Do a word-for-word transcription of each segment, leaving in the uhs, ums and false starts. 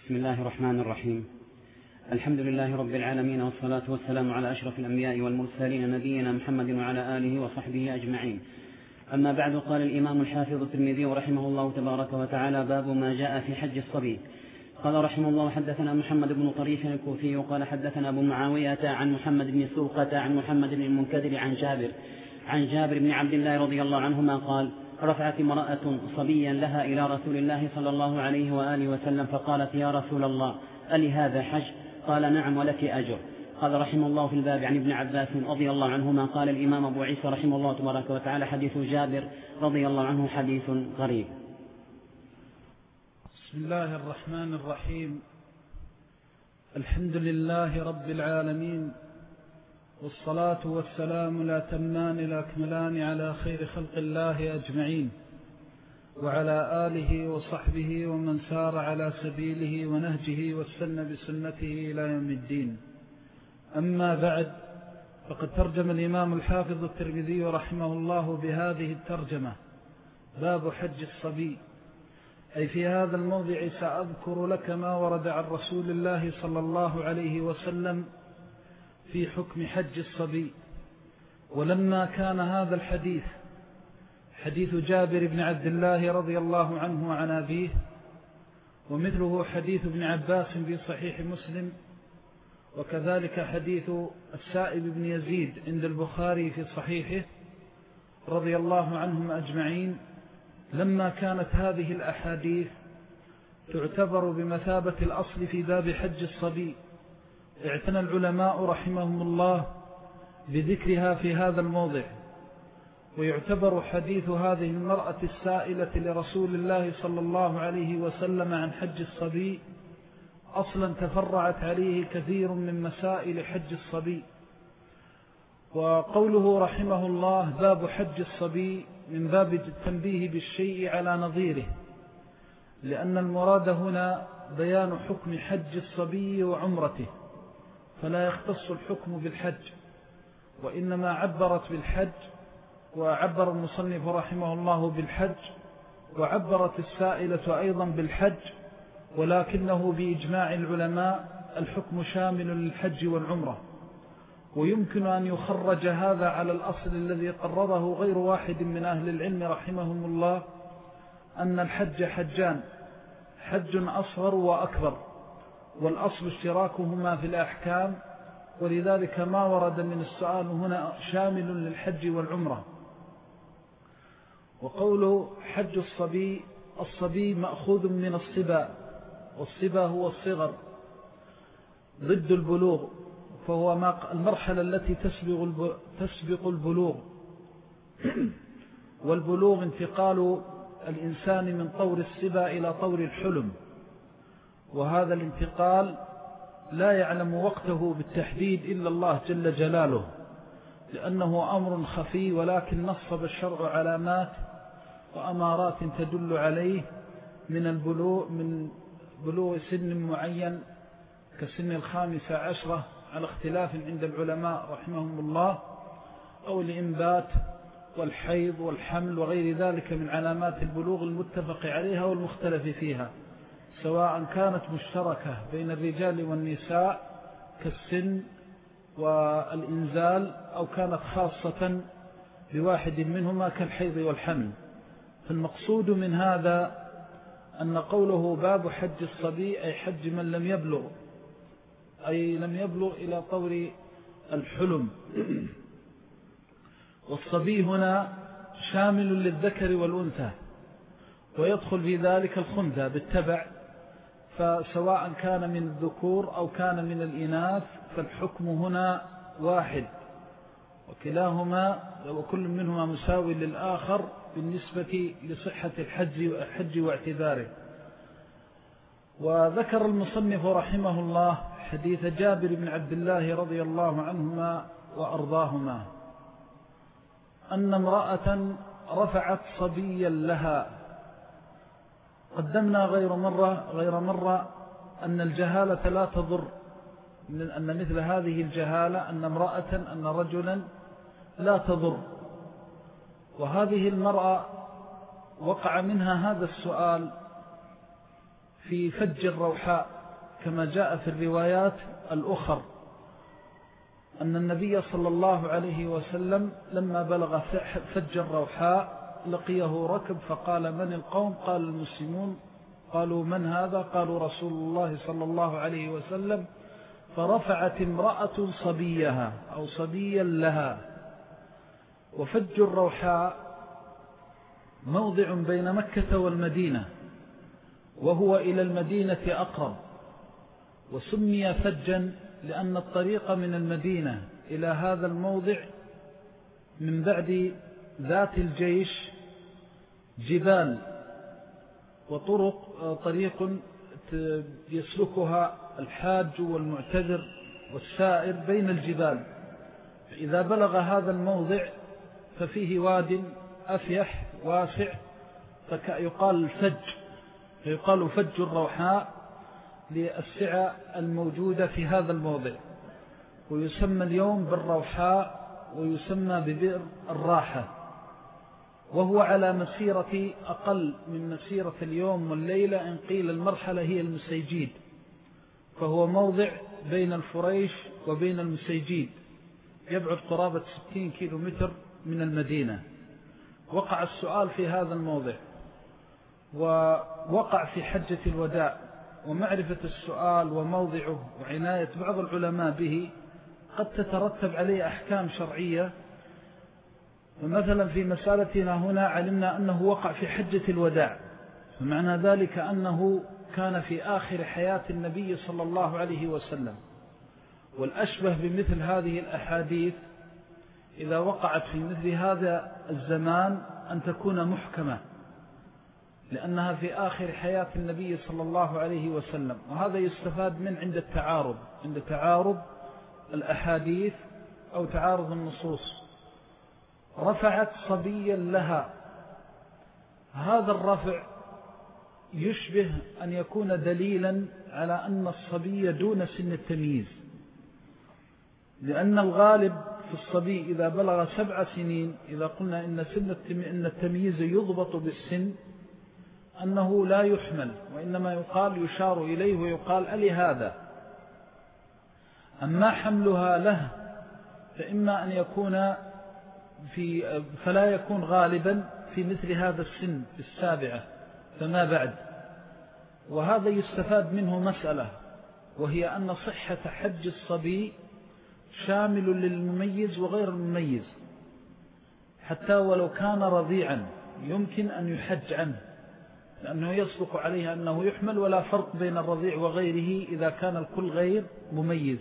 بسم الله الرحمن الرحيم. الحمد لله رب العالمين، والصلاة والسلام على أشرف الأنبياء والمرسلين نبينا محمد وعلى آله وصحبه أجمعين. أما بعد، قال الإمام الحافظ الترمذي رحمه الله تبارك وتعالى: باب ما جاء في حج الصبي. قال رحمه الله: حدثنا محمد بن طريف الكوفي قال حدثنا أبو معاوية عن محمد بن سوقة عن محمد بن المنكدر عن جابر عن جابر بن عبد الله رضي الله عنهما قال: رفعت امرأة صبيا لها إلى رسول الله صلى الله عليه وآله وسلم فقالت: يا رسول الله، ألي هذا حج؟ قال: نعم، ولك أجر. قال رحمه الله في الباب عن ابن عباس رضي الله عنهما. قال الإمام أبو عيسى رحمه الله تبارك وتعالى: حديث جابر رضي الله عنه حديث غريب. بسم الله الرحمن الرحيم. الحمد لله رب العالمين، والصلاة والسلام لا تمان لا أكملان على خير خلق الله أجمعين، وعلى آله وصحبه ومن سار على سبيله ونهجه واستنى بسنته إلى يوم الدين. أما بعد، فقد ترجم الإمام الحافظ الترمذي رحمه الله بهذه الترجمة: باب حج الصبي. أي في هذا الموضع سأذكر لك ما ورد عن رسول الله صلى الله عليه وسلم في حكم حج الصبي. ولما كان هذا الحديث حديث جابر بن عبد الله رضي الله عنه وعن أبيه، ومثله حديث ابن عباس في صحيح مسلم، وكذلك حديث السائب بن يزيد عند البخاري في صحيحه رضي الله عنهم أجمعين، لما كانت هذه الأحاديث تعتبر بمثابة الأصل في باب حج الصبي، اعتنى العلماء رحمهم الله بذكرها في هذا الموضع. ويعتبر حديث هذه المرأة السائلة لرسول الله صلى الله عليه وسلم عن حج الصبي أصلا تفرعت عليه كثير من مسائل حج الصبي. وقوله رحمه الله باب حج الصبي من باب التنبيه بالشيء على نظيره، لأن المراد هنا بيان حكم حج الصبي وعمرته، فلا يختص الحكم بالحج، وإنما عبرت بالحج، وعبر المصنف رحمه الله بالحج، وعبرت السائلة أيضا بالحج، ولكنه بإجماع العلماء الحكم شامل للحج والعمرة. ويمكن أن يخرج هذا على الأصل الذي قرره غير واحد من أهل العلم رحمهم الله، أن الحج حجان: حج أصغر وأكبر، والأصل اشتراكهما في الأحكام، ولذلك ما ورد من السؤال هنا شامل للحج والعمرة. وقوله حج الصبي، الصبي مأخوذ من الصبا، والصبا هو الصغر ضد البلوغ، فهو المرحلة التي تسبق البلوغ. والبلوغ انتقال الإنسان من طور الصبا إلى طور الحلم، وهذا الانتقال لا يعلم وقته بالتحديد إلا الله جل جلاله، لأنه أمر خفي، ولكن نصب الشرع علامات وأمارات تدل عليه من البلوغ من بلوغ سن معين كسن الخامسة عشرة على اختلاف عند العلماء رحمهم الله، أو الإنبات والحيض والحمل وغير ذلك من علامات البلوغ المتفق عليها والمختلف فيها، سواء كانت مشتركة بين الرجال والنساء كالسن والإنزال، أو كانت خاصة بواحد منهما كالحيض والحمل. فالمقصود من هذا أن قوله باب حج الصبي أي حج من لم يبلغ، أي لم يبلغ إلى طور الحلم. والصبي هنا شامل للذكر والأنثى، ويدخل في ذلك الخنثى بالتبع، فسواء كان من الذكور أو كان من الإناث فالحكم هنا واحد، وكلاهما وكل منهما مساوي للآخر بالنسبة لصحة الحج واعتذاره. وذكر المصنف رحمه الله حديث جابر بن عبد الله رضي الله عنهما وأرضاهما أن امرأة رفعت صبيا لها. قدمنا غير مرة غير مرة أن الجهالة لا تضر، أن مثل هذه الجهالة أن امرأة أن رجلا لا تضر. وهذه المرأة وقع منها هذا السؤال في فج الروحاء كما جاء في الروايات الأخر أن النبي صلى الله عليه وسلم لما بلغ فج الروحاء لقيه ركب فقال من القوم؟ قال المسلمون. قالوا من هذا؟ قالوا رسول الله صلى الله عليه وسلم. فرفعت امرأة صبيها أو صبيا لها. وفج الروحاء موضع بين مكة والمدينة، وهو إلى المدينة أقرب، وسمي فجا لأن الطريق من المدينة إلى هذا الموضع من بعد ذات الجيش جبال وطرق، طريق يسلكها الحاج والمعتذر والسائر بين الجبال. فإذا بلغ هذا الموضع ففيه واد أفيح واسع فيقال الفج، فيقال فج الروحاء للسعة الموجودة في هذا الموضع، ويسمى اليوم بالروحاء ويسمى ببئر الراحة، وهو على مسيرة أقل من مسيرة اليوم والليلة، إن قيل المرحلة هي المسيجيد، فهو موضع بين الفريش وبين المسيجيد، يبعد قرابة ستين كيلو متر من المدينة. وقع السؤال في هذا الموضع، ووقع في حجة الوداع، ومعرفة السؤال وموضعه وعناية بعض العلماء به قد تترتب عليه أحكام شرعية. فمثلا في مسألتنا هنا علمنا أنه وقع في حجة الوداع، فمعنى ذلك أنه كان في آخر حياة النبي صلى الله عليه وسلم. والأشبه بمثل هذه الأحاديث إذا وقعت في مثل هذا الزمان أن تكون محكمة، لأنها في آخر حياة النبي صلى الله عليه وسلم. وهذا يستفاد من عند التعارض، عند تعارض الأحاديث أو تعارض النصوص. رفعت صبيا لها، هذا الرفع يشبه أن يكون دليلا على أن الصبي دون سن التمييز، لأن الغالب في الصبي إذا بلغ سبع سنين، إذا قلنا إن سن التمييز يضبط بالسن، أنه لا يحمل، وإنما يقال يشار إليه ويقال ألي هذا. أما حملها له فإما أن يكون في فلا يكون غالبا في مثل هذا السن السابعة فما بعد. وهذا يستفاد منه مسألة، وهي أن صحة حج الصبي شامل للمميز وغير المميز، حتى ولو كان رضيعا يمكن أن يحج عنه، لأنه يصدق عليه أنه يحمل، ولا فرق بين الرضيع وغيره إذا كان الكل غير مميز.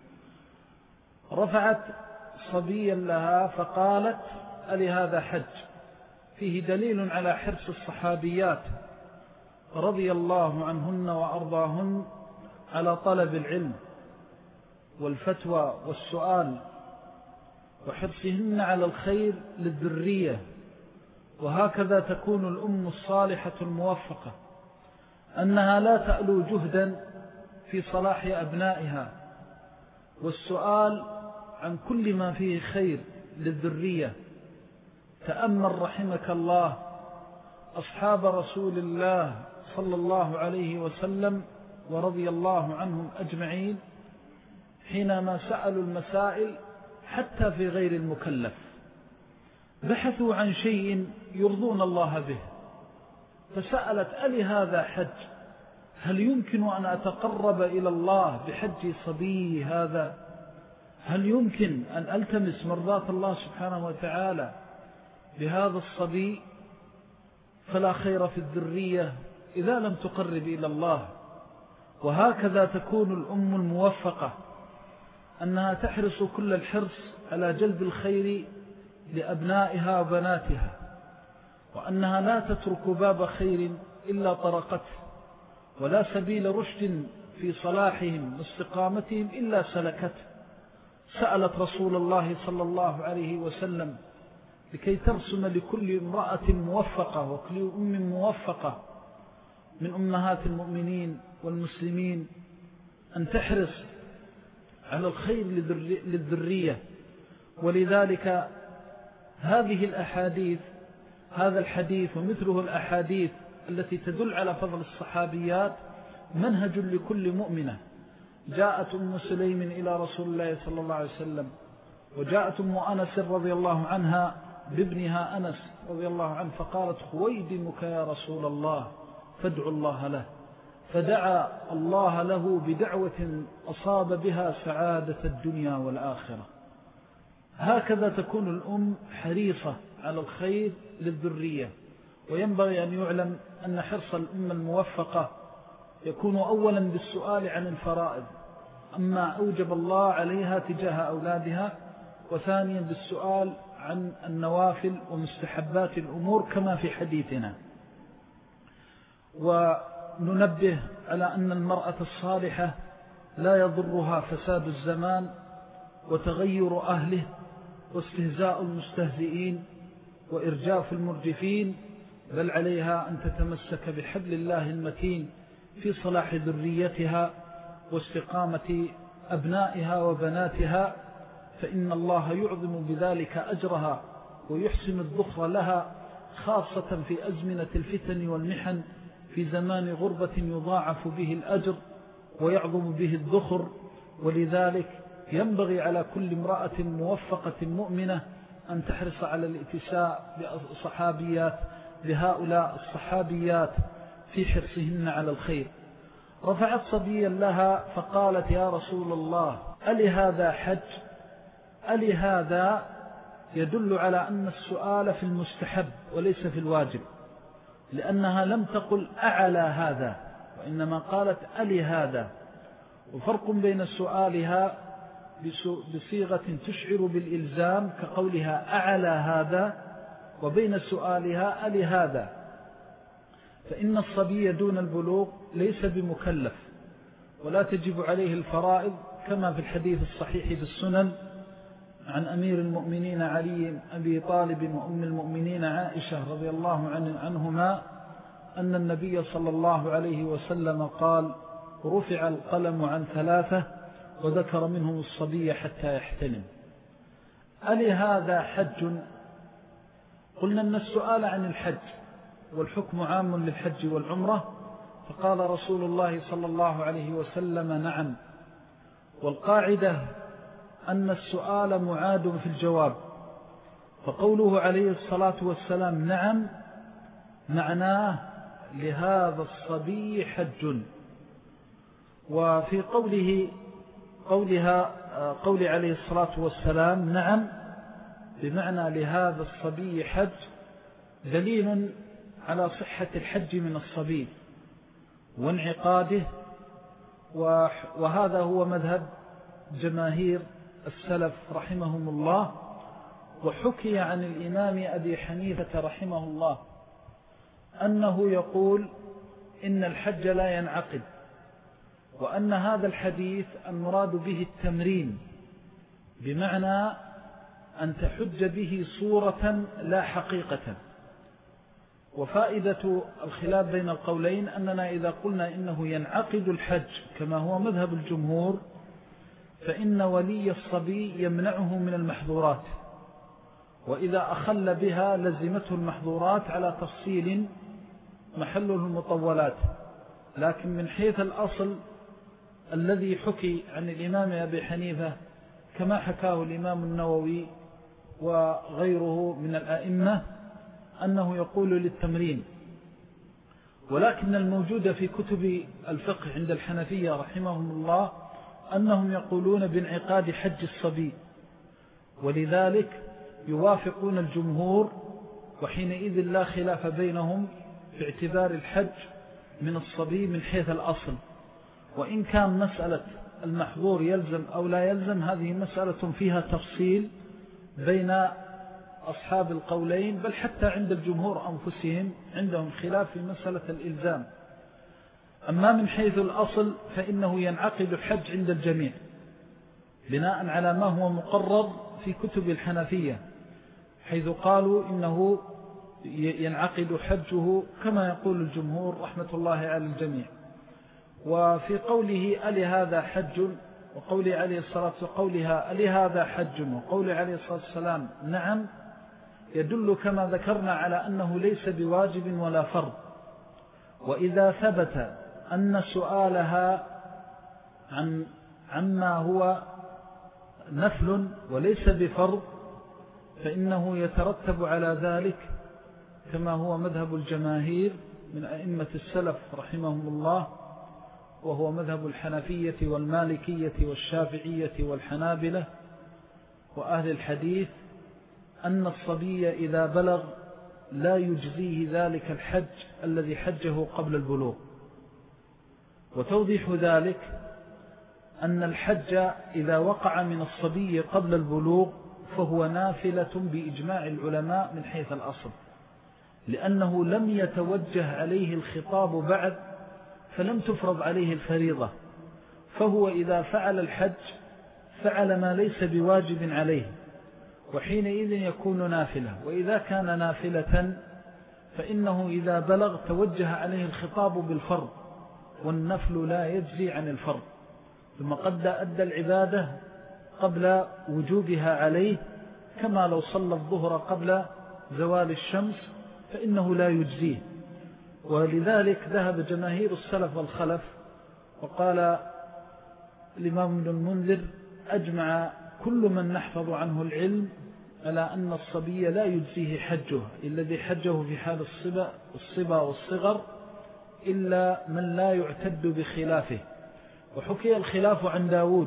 رفعت صبيا لها فقالت ألي هذا حج، فيه دليل على حرص الصحابيات رضي الله عنهن وأرضاهن على طلب العلم والفتوى والسؤال، وحرصهن على الخير للذرية. وهكذا تكون الأم الصالحة الموفقة، أنها لا تألو جهدا في صلاح أبنائها والسؤال عن كل ما فيه خير للذرية. تأمل رحمك الله أصحاب رسول الله صلى الله عليه وسلم ورضي الله عنهم أجمعين حينما سألوا المسائل حتى في غير المكلف، بحثوا عن شيء يرضون الله به، فسألت ألي هذا حج؟ هل يمكن أن أتقرب إلى الله بحج صبي هذا؟ هل يمكن أن ألتمس مرضاة الله سبحانه وتعالى بهذا الصبي؟ فلا خير في الذرية إذا لم تقرب إلى الله. وهكذا تكون الأم الموفقة، أنها تحرص كل الحرص على جلب الخير لأبنائها وبناتها، وأنها لا تترك باب خير إلا طرقته، ولا سبيل رشد في صلاحهم واستقامتهم إلا سلكته. سألت رسول الله صلى الله عليه وسلم لكي ترسم لكل امرأة موفقة وكل أم موفقة من أمهات المؤمنين والمسلمين أن تحرص على الخير للذرية. ولذلك هذه الأحاديث، هذا الحديث ومثله الأحاديث التي تدل على فضل الصحابيات منهج لكل مؤمنة. جاءت أم سليم إلى رسول الله صلى الله عليه وسلم، وجاءت أم أنس رضي الله عنها بابنها أنس رضي الله عنه فقالت: خويدمك يا رسول الله فادعوا الله له، فدعا الله له بدعوة أصاب بها سعادة الدنيا والآخرة. هكذا تكون الأم حريصة على الخير للذرية. وينبغي أن يعلم أن حرص الأم الموفقة يكون أولا بالسؤال عن الفرائض، أما أوجب الله عليها تجاه أولادها، وثانيا بالسؤال عن النوافل ومستحبات الأمور كما في حديثنا. وننبه على أن المرأة الصالحة لا يضرها فساد الزمان وتغير أهله واستهزاء المستهزئين وإرجاف المرجفين، بل عليها أن تتمسك بحبل الله المتين في صلاح ذريتها واستقامة أبنائها وبناتها، فإن الله يعظم بذلك أجرها ويحسن الذخر لها، خاصة في أزمنة الفتن والمحن، في زمان غربة يضاعف به الأجر ويعظم به الذخر. ولذلك ينبغي على كل امرأة موفقة مؤمنة أن تحرص على الاتساء بصحابيات بهؤلاء الصحابيات في حرصهن على الخير. رفعت صبيا لها فقالت: يا رسول الله، ألي هذا حج؟ ألي هذا يدل على أن السؤال في المستحب وليس في الواجب، لأنها لم تقل أعلى هذا، وإنما قالت ألي هذا. وفرق بين سؤالها بصيغة تشعر بالإلزام كقولها أعلى هذا، وبين سؤالها ألي هذا. فإن الصبي دون البلوغ ليس بمكلف ولا تجب عليه الفرائض، كما في الحديث الصحيح في السنن عن أمير المؤمنين علي أبي طالب وأم المؤمنين عائشة رضي الله عنهما أن النبي صلى الله عليه وسلم قال: رفع القلم عن ثلاثة وذكر منهم الصبي حتى يحتلم. ألي هذا حج؟ قلنا أن السؤال عن الحج والحكم عام للحج والعمرة، فقال رسول الله صلى الله عليه وسلم: نعم. والقاعدة أن السؤال معاد في الجواب، فقوله عليه الصلاة والسلام نعم معناه لهذا الصبي حج. وفي قوله قولها قول عليه الصلاة والسلام نعم بمعنى لهذا الصبي حج دليل على صحة الحج من الصبي وانعقاده، وهذا هو مذهب جماهير السلف رحمهم الله. وحكي عن الإمام أبي حنيفة رحمه الله أنه يقول إن الحج لا ينعقد، وأن هذا الحديث المراد به التمرين، بمعنى أن تحج به صورة لا حقيقة. وفائدة الخلاف بين القولين أننا إذا قلنا إنه ينعقد الحج كما هو مذهب الجمهور، فإن ولي الصبي يمنعه من المحظورات، وإذا أخل بها لزمته المحظورات على تفصيل محله المطولات. لكن من حيث الأصل الذي حكي عن الإمام أبي حنيفة كما حكاه الإمام النووي وغيره من الأئمة أنه يقول للتمرين. ولكن الموجود في كتب الفقه عند الحنفية رحمهم الله أنهم يقولون بانعقاد حج الصبي، ولذلك يوافقون الجمهور، وحينئذ لا خلاف بينهم في اعتبار الحج من الصبي من حيث الأصل. وإن كان مسألة المحظور يلزم أو لا يلزم هذه مسألة فيها تفصيل بين أصحاب القولين، بل حتى عند الجمهور أنفسهم عندهم خلاف في مسألة الإلزام. أما من حيث الأصل فإنه ينعقد الحج عند الجميع بناء على ما هو مقرر في كتب الحنفية، حيث قالوا إنه ينعقد حجه كما يقول الجمهور رحمة الله على الجميع. وفي قوله ألي هذا حج وقوله عليه الصلاة وقولها ألي هذا حج وقوله عليه الصلاة والسلام نعم يدل كما ذكرنا على أنه ليس بواجب ولا فرض. وإذا ثبت أن سؤالها عن عما هو نفل وليس بفرض فإنه يترتب على ذلك كما هو مذهب الجماهير من أئمة السلف رحمهم الله، وهو مذهب الحنفية والمالكية والشافعية والحنابلة وأهل الحديث، أن الصبي إذا بلغ لا يجزيه ذلك الحج الذي حجه قبل البلوغ. وتوضيح ذلك أن الحج إذا وقع من الصبي قبل البلوغ فهو نافلة بإجماع العلماء من حيث الأصل، لأنه لم يتوجه عليه الخطاب بعد فلم تفرض عليه الفريضة، فهو إذا فعل الحج فعل ما ليس بواجب عليه، وحينئذ يكون نافلة. وإذا كان نافلة فإنه إذا بلغ توجه عليه الخطاب بالفرض، والنفل لا يجزي عن الفرض، ثم قد أدى العبادة قبل وجوبها عليه، كما لو صلى الظهر قبل زوال الشمس فإنه لا يجزيه. ولذلك ذهب جماهير السلف والخلف، وقال الإمام ابن المنذر أجمع كل من نحفظ عنه العلم على أن الصبي لا يجزيه حجه الذي حجه في حال الصبا, الصبا والصغر إلا من لا يعتد بخلافه. وحكي الخلاف عن داود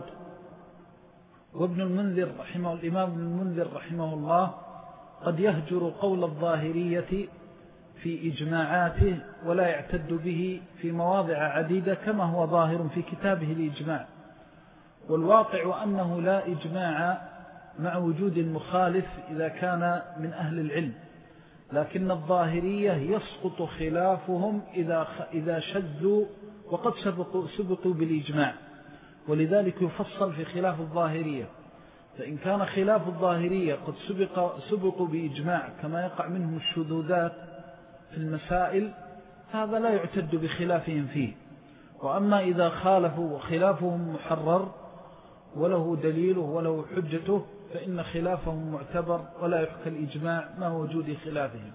وابن المنذر رحمه الإمام ابن المنذر رحمه الله قد يهجر قول الظاهرية في إجماعاته ولا يعتد به في مواضع عديدة كما هو ظاهر في كتابه الإجماع. والواقع أنه لا إجماع مع وجود المخالف إذا كان من أهل العلم، لكن الظاهرية يسقط خلافهم إذا, إذا شذوا وقد سبقوا, سبقوا بالإجماع، ولذلك يفصل في خلاف الظاهرية. فإن كان خلاف الظاهرية قد سبق سبقوا بإجماع كما يقع منهم الشذوذات في المسائل، هذا لا يعتد بخلافهم فيه. وأما إذا خالفوا وخلافهم محرر وله دليله وله حجته فإن خلافهم معتبر ولا يحكى الإجماع مع وجود خلافهم.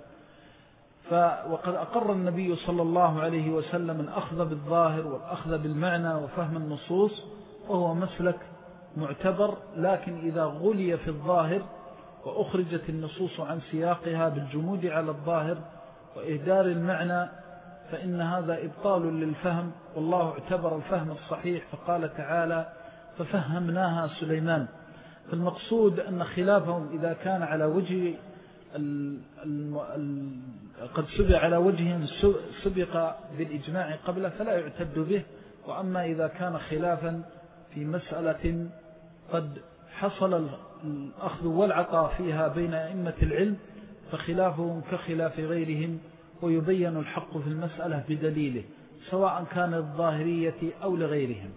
وقد أقر النبي صلى الله عليه وسلم الأخذ بالظاهر والأخذ بالمعنى وفهم النصوص، وهو مسلك معتبر، لكن إذا غلي في الظاهر وأخرجت النصوص عن سياقها بالجمود على الظاهر وإهدار المعنى فإن هذا إبطال للفهم، والله اعتبر الفهم الصحيح فقال تعالى ففهمناها سليمان. فالمقصود أن خلافهم إذا كان على وجه ال ال ال قد سبق على وجه سبق بالإجماع قبله فلا يعتد به. وأما إذا كان خلافا في مسألة قد حصل الأخذ والعطاء فيها بين أئمة العلم فخلافهم كخلاف غيرهم، ويبين الحق في المسألة بدليله سواء كان الظاهرية أو لغيرهم.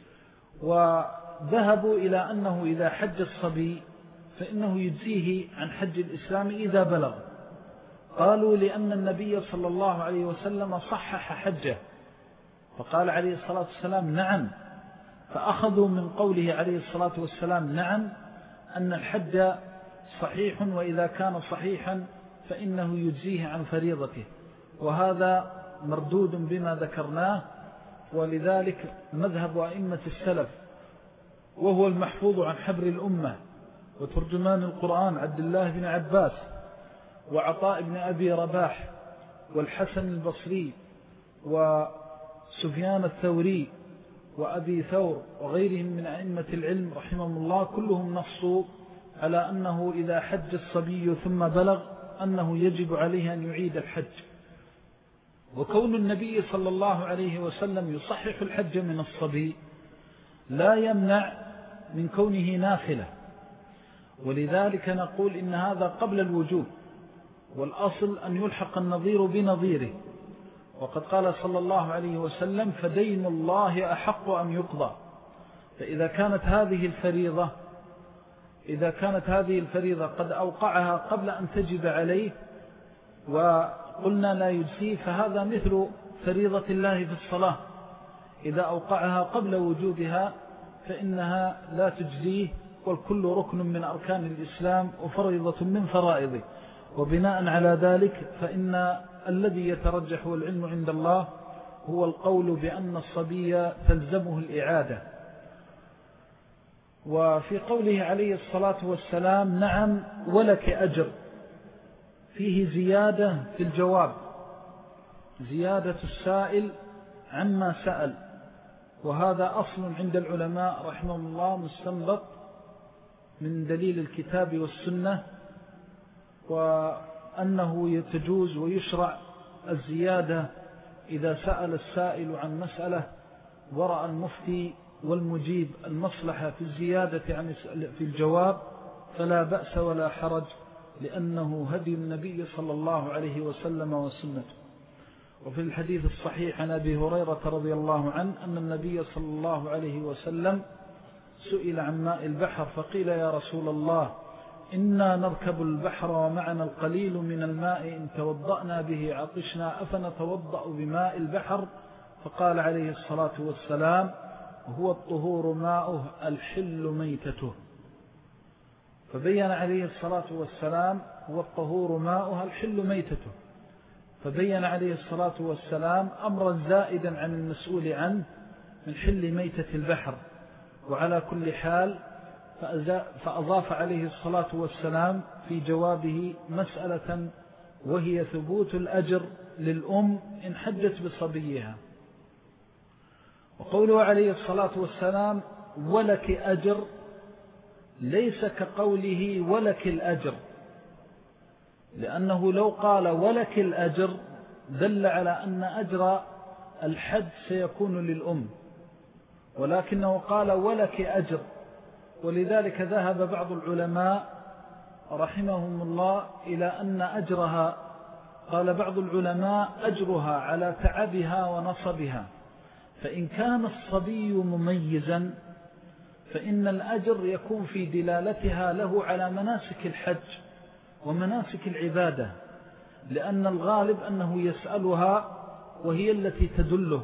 وذهبوا إلى أنه إذا حج الصبي فإنه يجزيه عن حج الإسلام إذا بلغ. قالوا لأن النبي صلى الله عليه وسلم صحح حجه فقال عليه الصلاة والسلام نعم، فأخذوا من قوله عليه الصلاة والسلام نعم أن الحج صحيح، وإذا كان صحيحا فإنه يجزيه عن فريضته، وهذا مردود بما ذكرناه. ولذلك مذهب أئمة السلف وهو المحفوظ عن حبر الأمة وترجمان القرآن عبد الله بن عباس وعطاء بن أبي رباح والحسن البصري وسفيان الثوري وأبي ثور وغيرهم من أئمة العلم رحمهم الله، كلهم نصوا على أنه إذا حج الصبي ثم بلغ أنه يجب عليه أن يعيد الحج. وكون النبي صلى الله عليه وسلم يصحح الحج من الصبي لا يمنع من كونه نافلة، ولذلك نقول إن هذا قبل الوجوب، والأصل أن يلحق النظير بنظيره. وقد قال صلى الله عليه وسلم فدين الله أحق أن يقضى. فإذا كانت هذه الفريضة إذا كانت هذه الفريضة قد أوقعها قبل أن تجب عليه وقلنا لا يجزيه، فهذا مثل فريضة الله في الصلاة، إذا أوقعها قبل وجوبها فإنها لا تجزيه، والكل ركن من أركان الإسلام وفريضة من فرائضه. وبناء على ذلك فإن الذي يترجح والعلم عند الله هو القول بأن الصبي تلزمه الإعادة. وفي قوله عليه الصلاة والسلام نعم ولك أجر، فيه زيادة في الجواب، زيادة السائل عما سأل، وهذا أصل عند العلماء رحمه الله مستنبط من دليل الكتاب والسنة، وأنه يتجوز ويشرع الزيادة إذا سأل السائل عن مسألة ورأى المفتي والمجيب المصلحة في الزيادة عن في الجواب فلا بأس ولا حرج، لأنه هدي النبي صلى الله عليه وسلم وسنته. وفي الحديث الصحيح عن أبي هريرة رضي الله عنه أن النبي صلى الله عليه وسلم سئل عن ماء البحر فقيل يا رسول الله إنا نركب البحر ومعنا القليل من الماء إن توضأنا به عطشنا أفنتوضأ بماء البحر؟ فقال عليه الصلاة والسلام هو الطهور ماؤه الحل ميتته. فبين عليه الصلاة والسلام هو الطهور ماؤه الحل ميتته، فبين عليه الصلاة والسلام أمرا زائدا عن المسؤول عنه من حل ميتة البحر. وعلى كل حال فأضاف عليه الصلاة والسلام في جوابه مسألة، وهي ثبوت الأجر للأم إن حجت بصبيها. وقوله عليه الصلاة والسلام ولك أجر ليس كقوله ولك الأجر، لأنه لو قال ولك الأجر دل على أن أجر الحج سيكون للأم، ولكنه قال ولك أجر، ولذلك ذهب بعض العلماء رحمهم الله إلى أن أجرها، قال بعض العلماء أجرها على تعبها ونصبها، فإن كان الصبي مميزا فإن الأجر يكون في دلالتها له على مناسك الحج ومناسك العبادة، لأن الغالب أنه يسألها وهي التي تدله.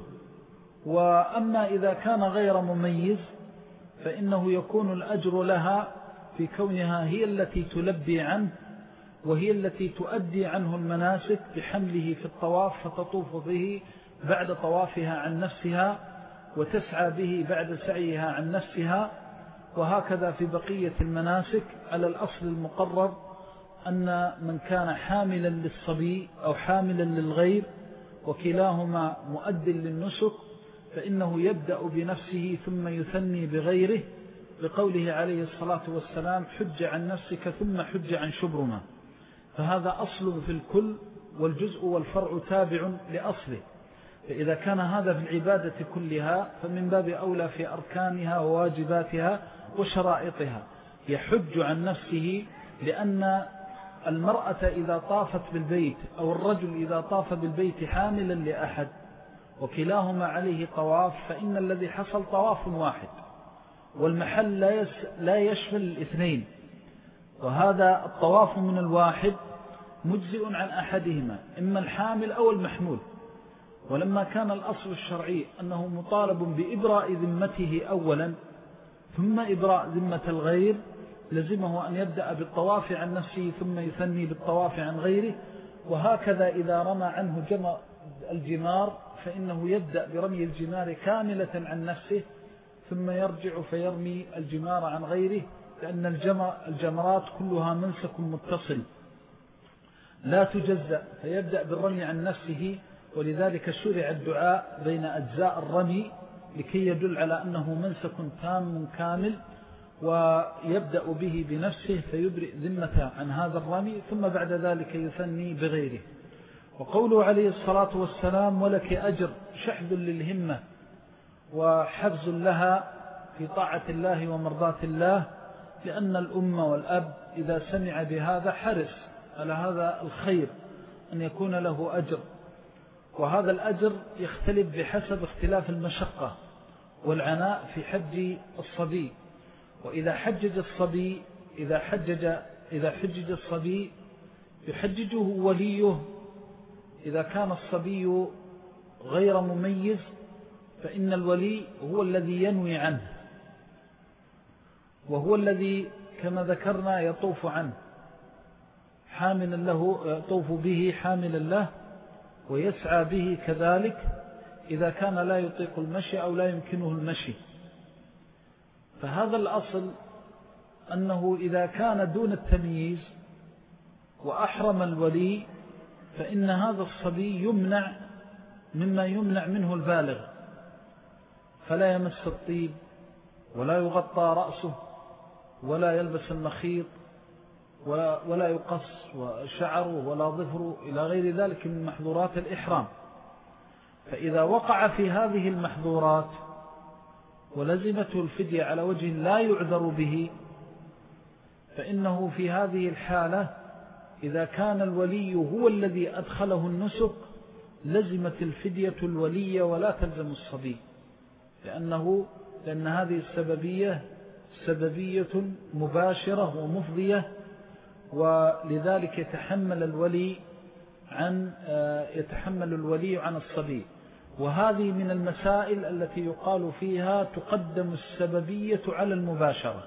وأما إذا كان غير مميز فإنه يكون الأجر لها في كونها هي التي تلبي عنه وهي التي تؤدي عنه المناسك بحمله في الطواف، فتطوف به بعد طوافها عن نفسها وتسعى به بعد سعيها عن نفسها، وهكذا في بقية المناسك على الأصل المقرر أن من كان حاملا للصبي أو حاملا للغير وكلاهما مؤد للنسك فإنه يبدأ بنفسه ثم يثني بغيره، لقوله عليه الصلاة والسلام حج عن نفسك ثم حج عن شبرمة. فهذا أصل في الكل، والجزء والفرع تابع لأصله، فإذا كان هذا في العبادة كلها فمن باب أولى في أركانها وواجباتها وشرائطها. يحج عن نفسه لأن المرأة إذا طافت بالبيت أو الرجل إذا طاف بالبيت حاملا لأحد وكلاهما عليه طواف فإن الذي حصل طواف واحد، والمحل لا, يس لا يشمل الاثنين، وهذا الطواف من الواحد مجزئ عن أحدهما إما الحامل أو المحمول. ولما كان الأصل الشرعي أنه مطالب بإبراء ذمته أولا ثم إبراء ذمة الغير، لزمه أن يبدأ بالطواف عن نفسه ثم يثني بالطواف عن غيره. وهكذا إذا رمى عنه جمر الجمار فإنه يبدأ برمي الجمار كاملة عن نفسه ثم يرجع فيرمي الجمار عن غيره، لأن الجمر الجمرات كلها منسك متصل لا تجزأ، فيبدأ بالرمي عن نفسه. ولذلك شرع الدعاء بين أجزاء الرمي لكي يدل على أنه منسك تام كامل، ويبدأ به بنفسه فيبرئ ذمته عن هذا الرمي ثم بعد ذلك يثني بغيره. وقوله عليه الصلاة والسلام ولك أجر شحذ للهمة وحفز لها في طاعة الله ومرضاة الله، لأن الأم والأب إذا سمع بهذا حرص على هذا الخير أن يكون له أجر، وهذا الأجر يختلف بحسب اختلاف المشقة والعناء في حج الصبي. وإذا حجج الصبي إذا حجج إذا حجج الصبي يحججه وليه. إذا كان الصبي غير مميز فإن الولي هو الذي ينوي عنه، وهو الذي كما ذكرنا يطوف عنه حاملا له، يطوف به حاملا له ويسعى به كذلك إذا كان لا يطيق المشي أو لا يمكنه المشي. فهذا الأصل أنه إذا كان دون التمييز وأحرم الولي فإن هذا الصبي يمنع مما يمنع منه البالغ، فلا يمس الطيب ولا يغطى رأسه ولا يلبس المخيط ولا يقص شعره ولا ظفره إلى غير ذلك من محظورات الإحرام. فإذا وقع في هذه المحظورات ولزمته الفدية على وجه لا يعذر به، فإنه في هذه الحالة إذا كان الولي هو الذي أدخله النسك لزمت الفدية الولي ولا تلزم الصبي، لأنه لأن هذه السببية سببية مباشرة ومفضية، ولذلك يتحمل الولي عن يتحمل الولي عن الصبي. وهذه من المسائل التي يقال فيها تقدم السببية على المباشرة.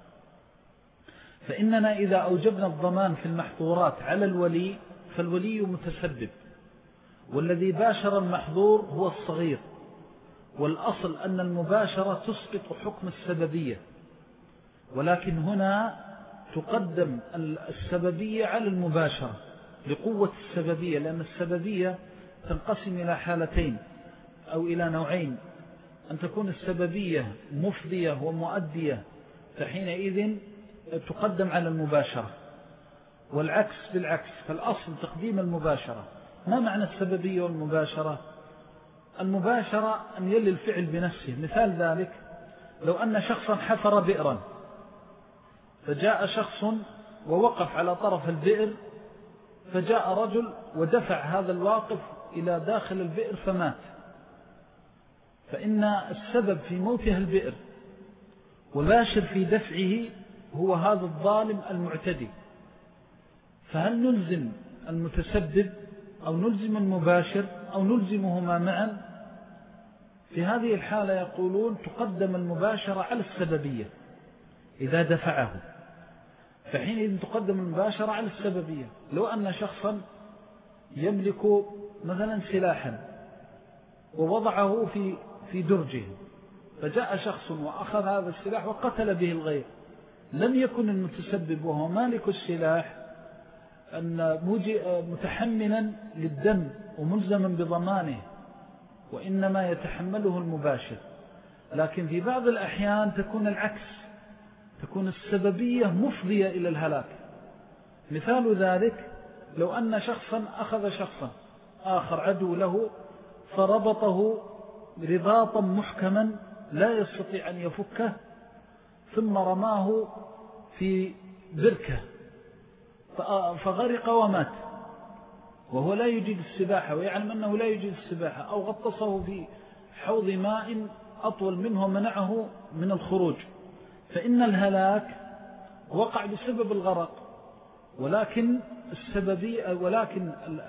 فإننا إذا أوجبنا الضمان في المحظورات على الولي فالولي متسبب، والذي باشر المحظور هو الصغير، والأصل أن المباشرة تسقط حكم السببية، ولكن هنا تقدم السببية على المباشرة لقوة السببية، لأن السببية تنقسم إلى حالتين أو إلى نوعين: أن تكون السببية مفضية ومؤدية فحينئذ تقدم على المباشرة، والعكس بالعكس، فالأصل تقديم المباشرة. ما معنى السببية والمباشرة؟ المباشرة أن يلي الفعل بنفسه. مثال ذلك لو أن شخصا حفر بئرا فجاء شخص ووقف على طرف البئر، فجاء رجل ودفع هذا الواقف إلى داخل البئر فمات، فإن السبب في موته البئر وباشر في دفعه هو هذا الظالم المعتدي. فهل نلزم المتسبب أو نلزم المباشر أو نلزمهما معا؟ في هذه الحالة يقولون تقدم المباشرة على السببية إذا دفعه، فحينئذ تقدم المباشرة على السببية. لو أن شخصا يملك مثلا سلاحا ووضعه في في درجه، فجاء شخص وأخذ هذا السلاح وقتل به الغير، لم يكن المتسبب وهو مالك السلاح أن متحملا للدم وملزما بضمانه، وإنما يتحمله المباشر. لكن في بعض الأحيان تكون العكس، تكون السببية مفضية إلى الهلاك. مثال ذلك لو أن شخصا أخذ شخصا آخر عدو له فربطه رباطا محكما لا يستطيع أن يفكه، ثم رماه في بركة فغرق ومات وهو لا يجيد السباحة ويعلم أنه لا يجيد السباحة، أو غطسه في حوض ماء أطول منه منعه من الخروج، فإن الهلاك وقع بسبب الغرق، ولكن السببية ولكن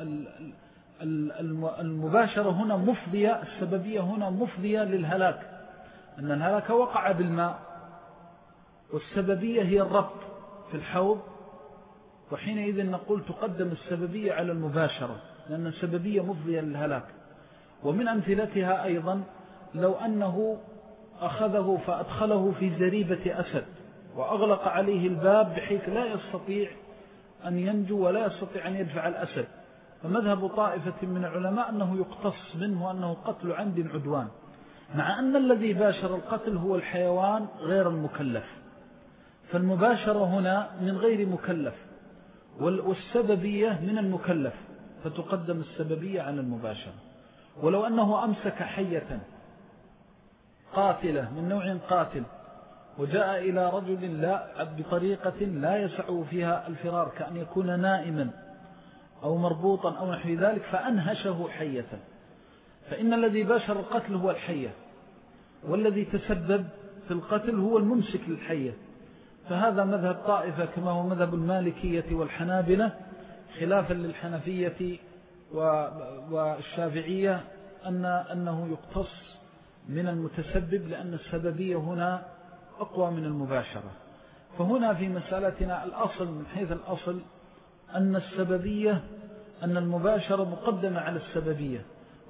المباشرة هنا مفضية، السببية هنا مفضية للهلاك، أن الهلاك وقع بالماء، والسببية هي الربط في الحوض، وحينئذ نقول تقدم السببية على المباشرة لأن السببية مفضية للهلاك. ومن أمثلتها أيضا لو أنه أخذه فأدخله في زريبة أسد وأغلق عليه الباب بحيث لا يستطيع أن ينجو ولا يستطيع أن يدفع الأسد، فمذهب طائفة من العلماء أنه يقتص منه أنه قتل عمد عدوان، مع أن الذي باشر القتل هو الحيوان غير المكلف، فالمباشرة هنا من غير مكلف والسببية من المكلف، فتقدم السببية على المباشرة. ولو أنه أمسك حية قاتلة من نوع قاتل وجاء إلى رجل لا بطريقة لا يسعه فيها الفرار، كأن يكون نائما أو مربوطا أو نحو ذلك، فأنهشه حية، فإن الذي باشر القتل هو الحية، والذي تسبب في القتل هو الممسك للحية. فهذا مذهب طائفة كما هو مذهب المالكية والحنابلة، خلافا للحنفية والشافعية أن أنه يقتص من المتسبب، لأن السببية هنا أقوى من المباشرة. فهنا في مسألتنا الأصل من حيث الأصل أن السببية أن المباشرة مقدمة على السببية،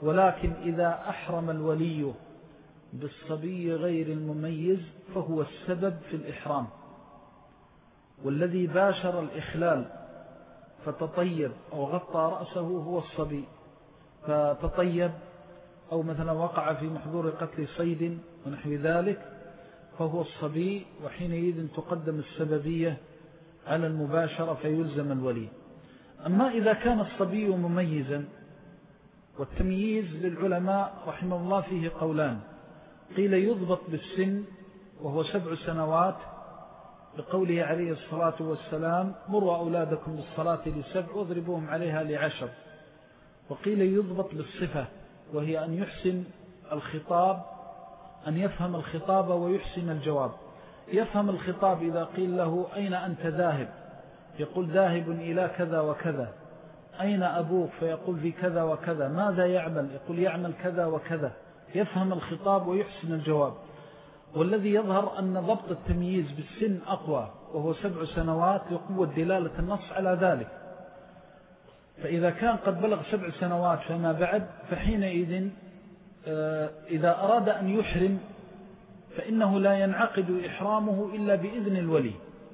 ولكن إذا أحرم الولي بالصبي غير المميز فهو السبب في الإحرام، والذي باشر الإخلال فتطيب أو غطى رأسه هو الصبي فتطيب، أو مثلا وقع في محظور قتل صيد ونحو ذلك فهو الصبي، وحينئذ تقدم السببية على المباشرة فيلزم الولي. أما إذا كان الصبي مميزا، والتمييز للعلماء رحمه الله فيه قولان، قيل يضبط بالسن وهو سبع سنوات بقوله عليه الصلاة والسلام مروا أولادكم بالصلاة لسبع واضربوهم عليها لعشر، وقيل يضبط بالصفة وهي أن يحسن الخطاب، أن يفهم الخطاب ويحسن الجواب. يفهم الخطاب إذا قيل له أين أنت ذاهب يقول ذاهب إلى كذا وكذا، أين أبوك فيقول في كذا وكذا، ماذا يعمل يقول يعمل كذا وكذا، يفهم الخطاب ويحسن الجواب. والذي يظهر أن ضبط التمييز بالسن أقوى وهو سبع سنوات لقوة دلالة النص على ذلك. فإذا كان قد بلغ سبع سنوات فما بعد فحينئذ إذا أراد أن يحرم فإنه لا ينعقد إحرامه إلا بإذن الولي.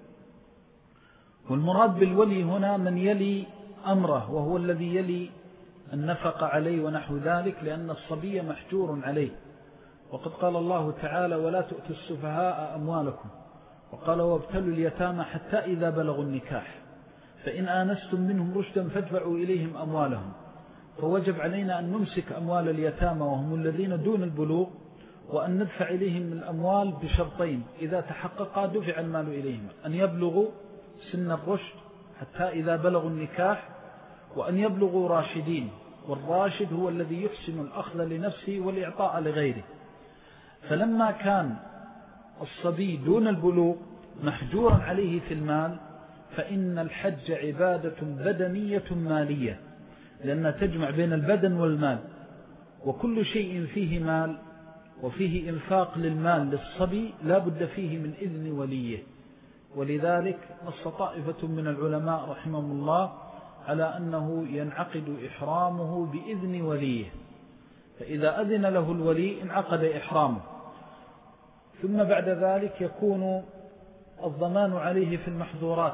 والمراد بالولي هنا من يلي أمره، وهو الذي يلي النفق عليه ونحو ذلك، لأن الصبي محجور عليه. وقد قال الله تعالى ولا تؤتوا السفهاء أموالكم، وقال وابتلوا اليتامى حتى إذا بلغوا النكاح فإن آنستم منهم رشدا فادفعوا إليهم أموالهم. فوجب علينا أن نمسك أموال اليتامى وهم الذين دون البلوغ، وأن ندفع إليهم الأموال بشرطين إذا تحققا دفع المال إليهم: أن يبلغوا سن الرشد حتى إذا بلغوا النكاح، وأن يبلغوا راشدين، والراشد هو الذي يحسن الأخذ لنفسه والإعطاء لغيره. فلما كان الصبي دون البلوغ محجورا عليه في المال فإن الحج عبادة بدنية مالية، لأنها تجمع بين البدن والمال، وكل شيء فيه مال وفيه إنفاق للمال للصبي لا بد فيه من إذن وليه. ولذلك نص طائفة من العلماء رحمهم الله على أنه ينعقد إحرامه بإذن وليه، فإذا أذن له الولي انعقد إحرامه. ثم بعد ذلك يكون الضمان عليه في المحظورات،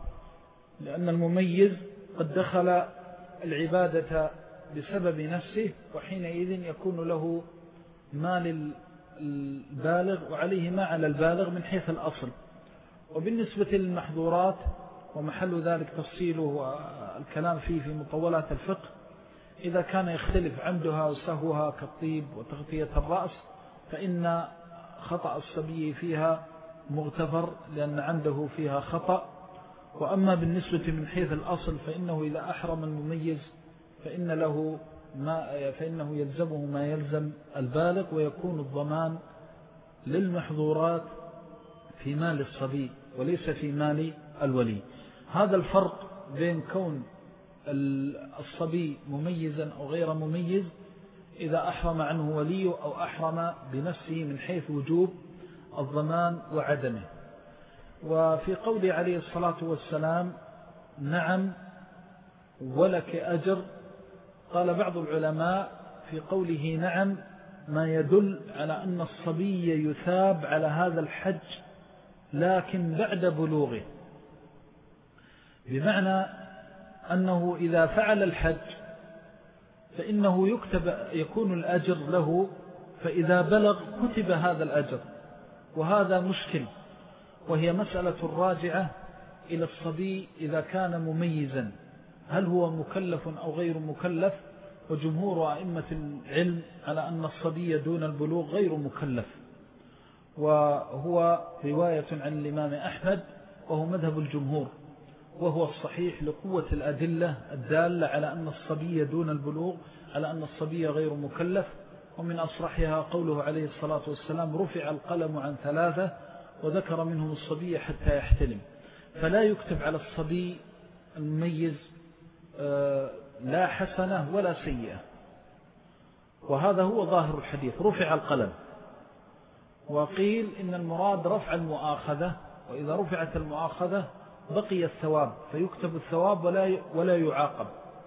لأن المميز قد دخل العبادة بسبب نفسه، وحينئذ يكون له مال البالغ وعليه ما على البالغ من حيث الأصل. وبالنسبة للمحظورات ومحل ذلك تفصيله والكلام فيه في مطولات الفقه، إذا كان يختلف عمدها وسهوها كالطيب وتغطية الرأس فإن خطأ الصبي فيها مغتفر لأن عنده فيها خطأ. وأما بالنسبة من حيث الأصل فإنه إذا أحرم المميز فإن له ما فإنه يلزمه ما يلزم البالغ، ويكون الضمان للمحظورات في مال الصبي وليس في مال الولي. هذا الفرق بين كون الصبي مميزا أو غير مميز إذا أحرم عنه ولي أو أحرم بنفسه من حيث وجوب الضمان وعدمه. وفي قوله عليه الصلاة والسلام نعم ولك أجر، قال بعض العلماء في قوله نعم ما يدل على أن الصبي يثاب على هذا الحج لكن بعد بلوغه، بمعنى أنه إذا فعل الحج فإنه يكتب يكون الأجر له، فإذا بلغ كتب هذا الأجر. وهذا مشكل، وهي مسألة راجعة إلى الصبي إذا كان مميزا هل هو مكلف أو غير مكلف. وجمهور أئمة العلم على أن الصبي دون البلوغ غير مكلف، وهو رواية عن الإمام أحمد وهو مذهب الجمهور، وهو الصحيح لقوة الأدلة الدالة على أن الصبي دون البلوغ على أن الصبي غير مكلف. ومن أصرحها قوله عليه الصلاة والسلام رفع القلم عن ثلاثة وذكر منهم الصبي حتى يحتلم. فلا يكتب على الصبي المميز لا حسنة ولا سيئة، وهذا هو ظاهر الحديث رفع القلم. وقيل إن المراد رفع المؤاخذة، وإذا رفعت المؤاخذة بقي الثواب فيكتب الثواب ولا ولا يعاقب،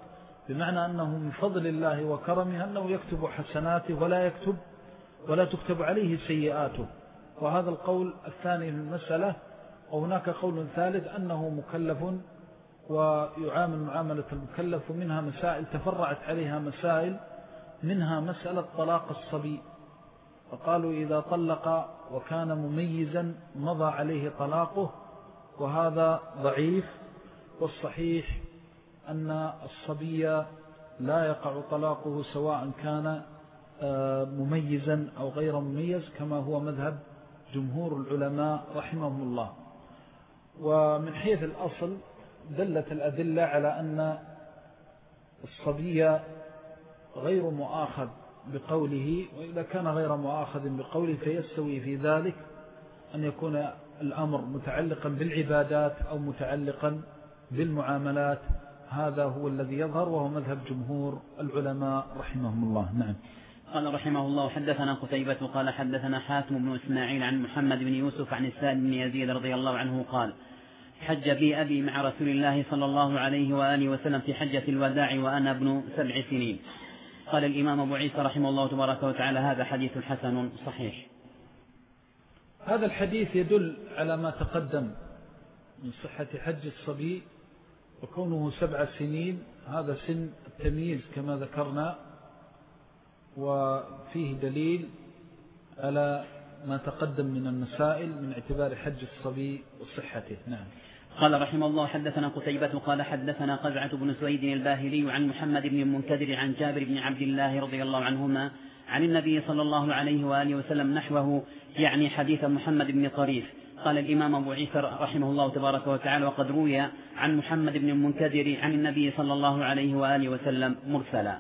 بمعنى أنه من فضل الله وكرمه أنه يكتب حسناته ولا يكتب ولا تكتب عليه سيئاته. وهذا القول الثاني في المسألة. وهناك قول ثالث أنه مكلف ويعامل معاملة المكلف، ومنها مسائل تفرعت عليها مسائل، منها مسألة طلاق الصبي، فقالوا إذا طلق وكان مميزا مضى عليه طلاقه، وهذا ضعيف. والصحيح أن الصبي لا يقع طلاقه سواء كان مميزا أو غير مميز، كما هو مذهب جمهور العلماء رحمهم الله. ومن حيث الأصل دلت الأدلة على أن الصبي غير مؤاخذ بقوله، وإذا كان غير مؤاخذ بقوله فيستوي في ذلك أن يكون الأمر متعلقا بالعبادات أو متعلقا بالمعاملات. هذا هو الذي يظهر، وهو مذهب جمهور العلماء رحمهم الله. نعم. قال رحمه الله: حدثنا قتيبة قال حدثنا حاتم بن إسماعيل عن محمد بن يوسف عن السائب بن يزيد رضي الله عنه قال: حج بي أبي مع رسول الله صلى الله عليه وآله وسلم في حجة الوداع وأنا ابن سبع سنين. قال الإمام أبو عيسى رحمه الله تبارك وتعالى: هذا حديث حسن صحيح. هذا الحديث يدل على ما تقدم من صحة حج الصبي، وكونه سبع سنين هذا سن التمييز كما ذكرنا، وفيه دليل على ما تقدم من المسائل من اعتبار حج الصبي وصحته. نعم. قال رحمه الله: حدثنا قتيبة قال حدثنا قزعة بن سويد الباهلي عن محمد بن المنكدر عن جابر بن عبد الله رضي الله عنهما عن النبي صلى الله عليه وآله وسلم نحوه، يعني حديث محمد بن طريف. قال الإمام أبو عيسى رحمه الله تبارك وتعالى: وقد روي عن محمد بن المنكدر عن النبي صلى الله عليه وآله وسلم مرسلا.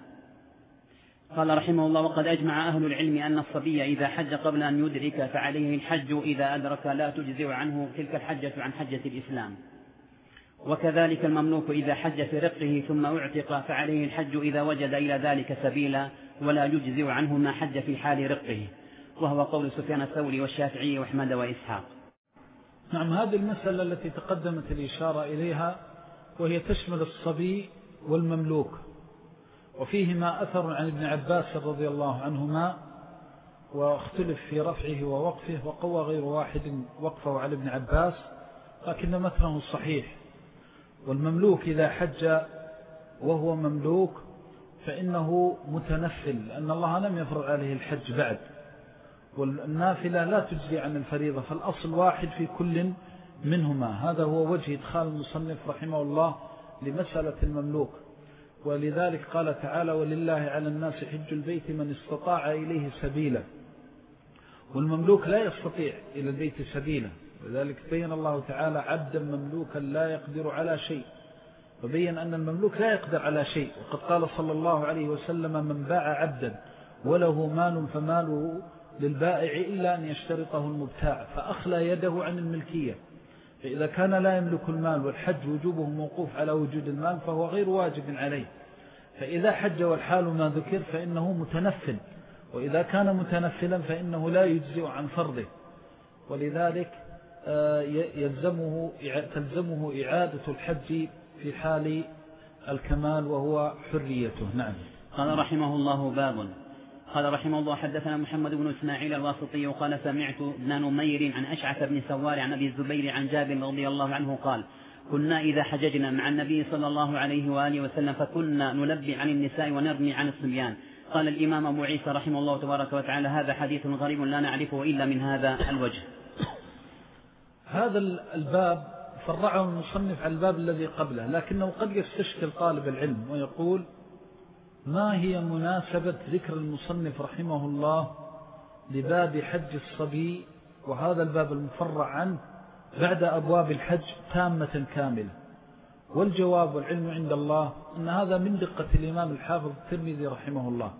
قال رحمه الله: وقد أجمع أهل العلم أن الصبي إذا حج قبل أن يدرك فعليه الحج، إذا أدرك لا تجزئ عنه تلك الحجة عن حجة الإسلام. وكذلك المملوك إذا حج في رقه ثم اعتق فعليه الحج إذا وجد إلى ذلك سبيلا، ولا يجزئ عنه ما حج في حال رقه، وهو قول سفيان الثوري والشافعي وأحمد وإسحاق. نعم. هذه المسألة التي تقدمت الإشارة إليها، وهي تشمل الصبي والمملوك، وفيهما أثر عن ابن عباس رضي الله عنهما، واختلف في رفعه ووقفه، وقوى غير واحد وقفه على ابن عباس، لكن متنه صحيح. والمملوك إذا حج وهو مملوك فإنه متنفل، لأن الله لم يفرض عليه الحج بعد، والنافلة لا تجزي عن الفريضة، فالأصل واحد في كل منهما. هذا هو وجه إدخال المصنف رحمه الله لمسألة المملوك. ولذلك قال تعالى: ولله على الناس حج البيت من استطاع إليه سبيلا. والمملوك لا يستطيع إلى البيت سبيلا، ولذلك بين الله تعالى عبدا مملوكا لا يقدر على شيء، وبين أن المملوك لا يقدر على شيء. وقد قال صلى الله عليه وسلم: من باع عبدا وله مال فماله للبائع إلا أن يشترطه المبتاع، فأخلى يده عن الملكية. فإذا كان لا يملك المال والحج وجوبه موقوف على وجود المال فهو غير واجب عليه. فإذا حج والحال ما ذكر فإنه متنفل، وإذا كان متنفلا فإنه لا يجزئ عن فرضه، ولذلك يلزمه تلزمه إعادة الحج في حال الكمال وهو حريته. نعم. قال رحمه الله: باب. قال رحمه الله: حدثنا محمد بن إسماعيل الواسطي قال سمعت ابن نمير عن أشعث بن سوار عن أبي الزبير عن جابر رضي الله عنه قال: كنا إذا حججنا مع النبي صلى الله عليه وآله وسلم فكنا نلبي عن النساء ونرمي عن الصبيان. قال الإمام أبو عيسى رحمه الله تبارك وتعالى: هذا حديث غريب لا نعرفه إلا من هذا الوجه. هذا الباب فرعه المصنف على الباب الذي قبله، لكنه قد يستشكل طالب العلم ويقول: ما هي مناسبة ذكر المصنف رحمه الله لباب حج الصبي وهذا الباب المفرع عنه بعد أبواب الحج تامة كاملة؟ والجواب والعلم عند الله أن هذا من دقة الإمام الحافظ الترمذي رحمه الله،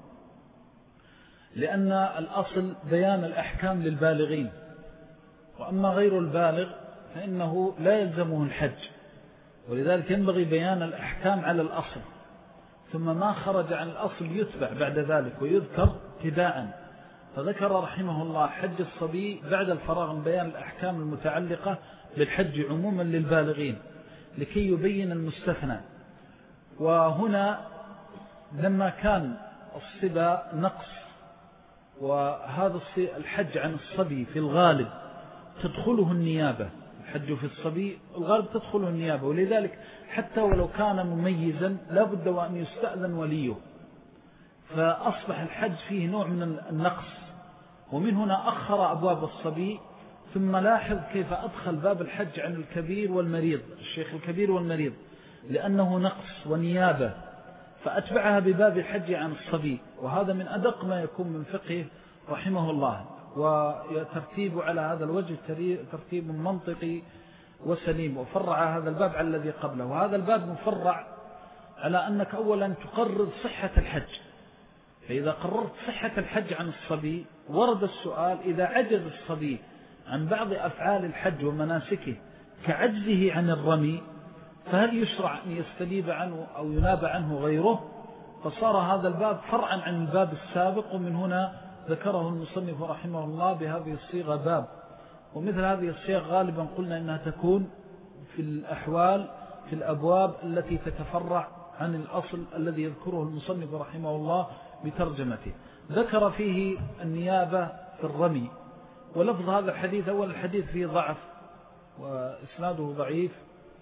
لأن الأصل بيان الأحكام للبالغين، وأما غير البالغ فإنه لا يلزمه الحج، ولذلك ينبغي بيان الأحكام على الأصل، ثم ما خرج عن الأصل يتبع بعد ذلك ويذكر ابتداءً. فذكر رحمه الله حج الصبي بعد الفراغ من بيان الأحكام المتعلقة بالحج عموما للبالغين لكي يبين المستثنى. وهنا لما كان الصبا نقص، وهذا الحج عن الصبي في الغالب تدخله النيابة، الحج في الصبي الغالب تدخله النيابة، ولذلك حتى ولو كان مميزا لا بد وأن يستأذن وليه، فأصبح الحج فيه نوع من النقص. ومن هنا أخر أبواب الصبي، ثم لاحظ كيف أدخل باب الحج عن الكبير والمريض، الشيخ الكبير والمريض، لأنه نقص ونيابة، فأتبعها بباب الحج عن الصبي. وهذا من أدق ما يكون من فقه رحمه الله، ويترتيب على هذا الوجه ترتيب منطقي وسليم، وفرع هذا الباب على الذي قبله. وهذا الباب مفرع على أنك أولا تقرر صحة الحج، فإذا قررت صحة الحج عن الصبي ورد السؤال: إذا عجز الصبي عن بعض أفعال الحج ومناسكه كعجزه عن الرمي، فهل يشرع أن يستليب عنه أو يناب عنه غيره؟ فصار هذا الباب فرعا عن الباب السابق، ومن هنا ذكره المصنف رحمه الله بهذه الصيغة باب. ومثل هذه الصيغ غالبا قلنا إنها تكون في الأحوال في الأبواب التي تتفرع عن الأصل الذي يذكره المصنف رحمه الله بترجمته. ذكر فيه النيابة في الرمي، ولفظ هذا الحديث أول الحديث فيه ضعف وإسناده ضعيف،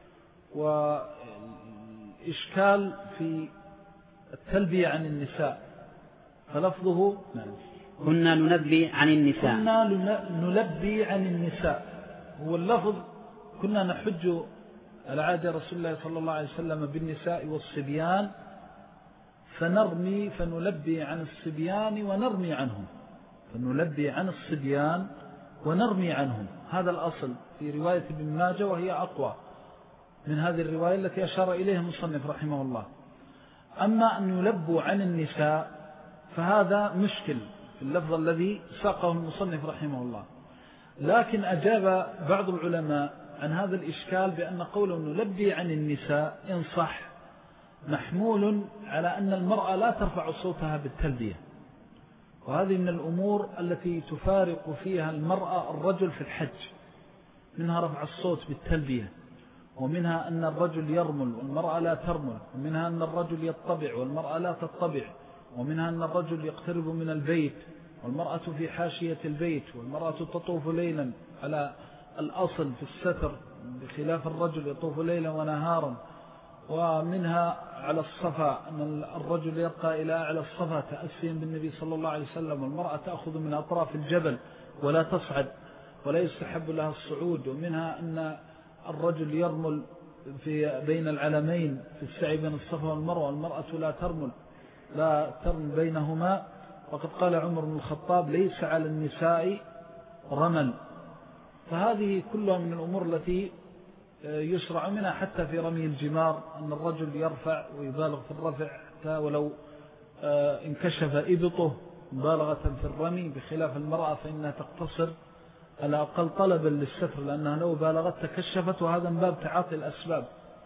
وإشكال في التلبية عن النساء، فلفظه كنا نلبي عن النساء كنا نلبي عن النساء، هو اللفظ كنا نحج على عهد رسول الله صلى الله عليه وسلم بالنساء والصبيان، فنرمي فنلبي عن الصبيان ونرمي عنهم، فنلبي عن الصبيان ونرمي عنهم. هذا الأصل في رواية ابن ماجه، وهي أقوى من هذه الرواية التي أشار إليها المصنف رحمه الله. أما أن يلبوا عن النساء فهذا مشكل في اللفظ الذي ساقه المصنف رحمه الله، لكن أجاب بعض العلماء عن هذا الإشكال بأن قوله نلبي عن النساء إن صح محمول على أن المرأة لا ترفع صوتها بالتلبية، وهذه من الأمور التي تفارق فيها المرأة الرجل في الحج، منها رفع الصوت بالتلبية، ومنها أن الرجل يرمل والمرأة لا ترمل، ومنها أن الرجل يطبع والمرأة لا تطبع، ومنها أن الرجل يقترب من البيت والمرأة في حاشية البيت، والمرأة تطوف ليلا على الأصل في الستر بخلاف الرجل يطوف ليلا ونهارا، ومنها على الصفا أن الرجل يبقى إلى أعلى الصفا تأسيا بالنبي صلى الله عليه وسلم، والمرأة تأخذ من أطراف الجبل ولا تصعد ولا يستحب لها الصعود، ومنها أن الرجل يرمل في بين العلمين في السعي بين الصفا والمروة، والمرأة لا ترمل لا ترمل بينهما. وقد قال عمر بن الخطاب ليس على النساء رمل. فهذه كلها من الأمور التي يشرع منها حتى في رمي الجمار، أن الرجل يرفع ويبالغ في الرفع حتى ولو انكشف إبطه مبالغة في الرمي، بخلاف المرأة فإنها تقتصر على أقل طلبا للستر، لأنها لو بالغت تكشفت، وهذا من باب تعاطي الأسباب.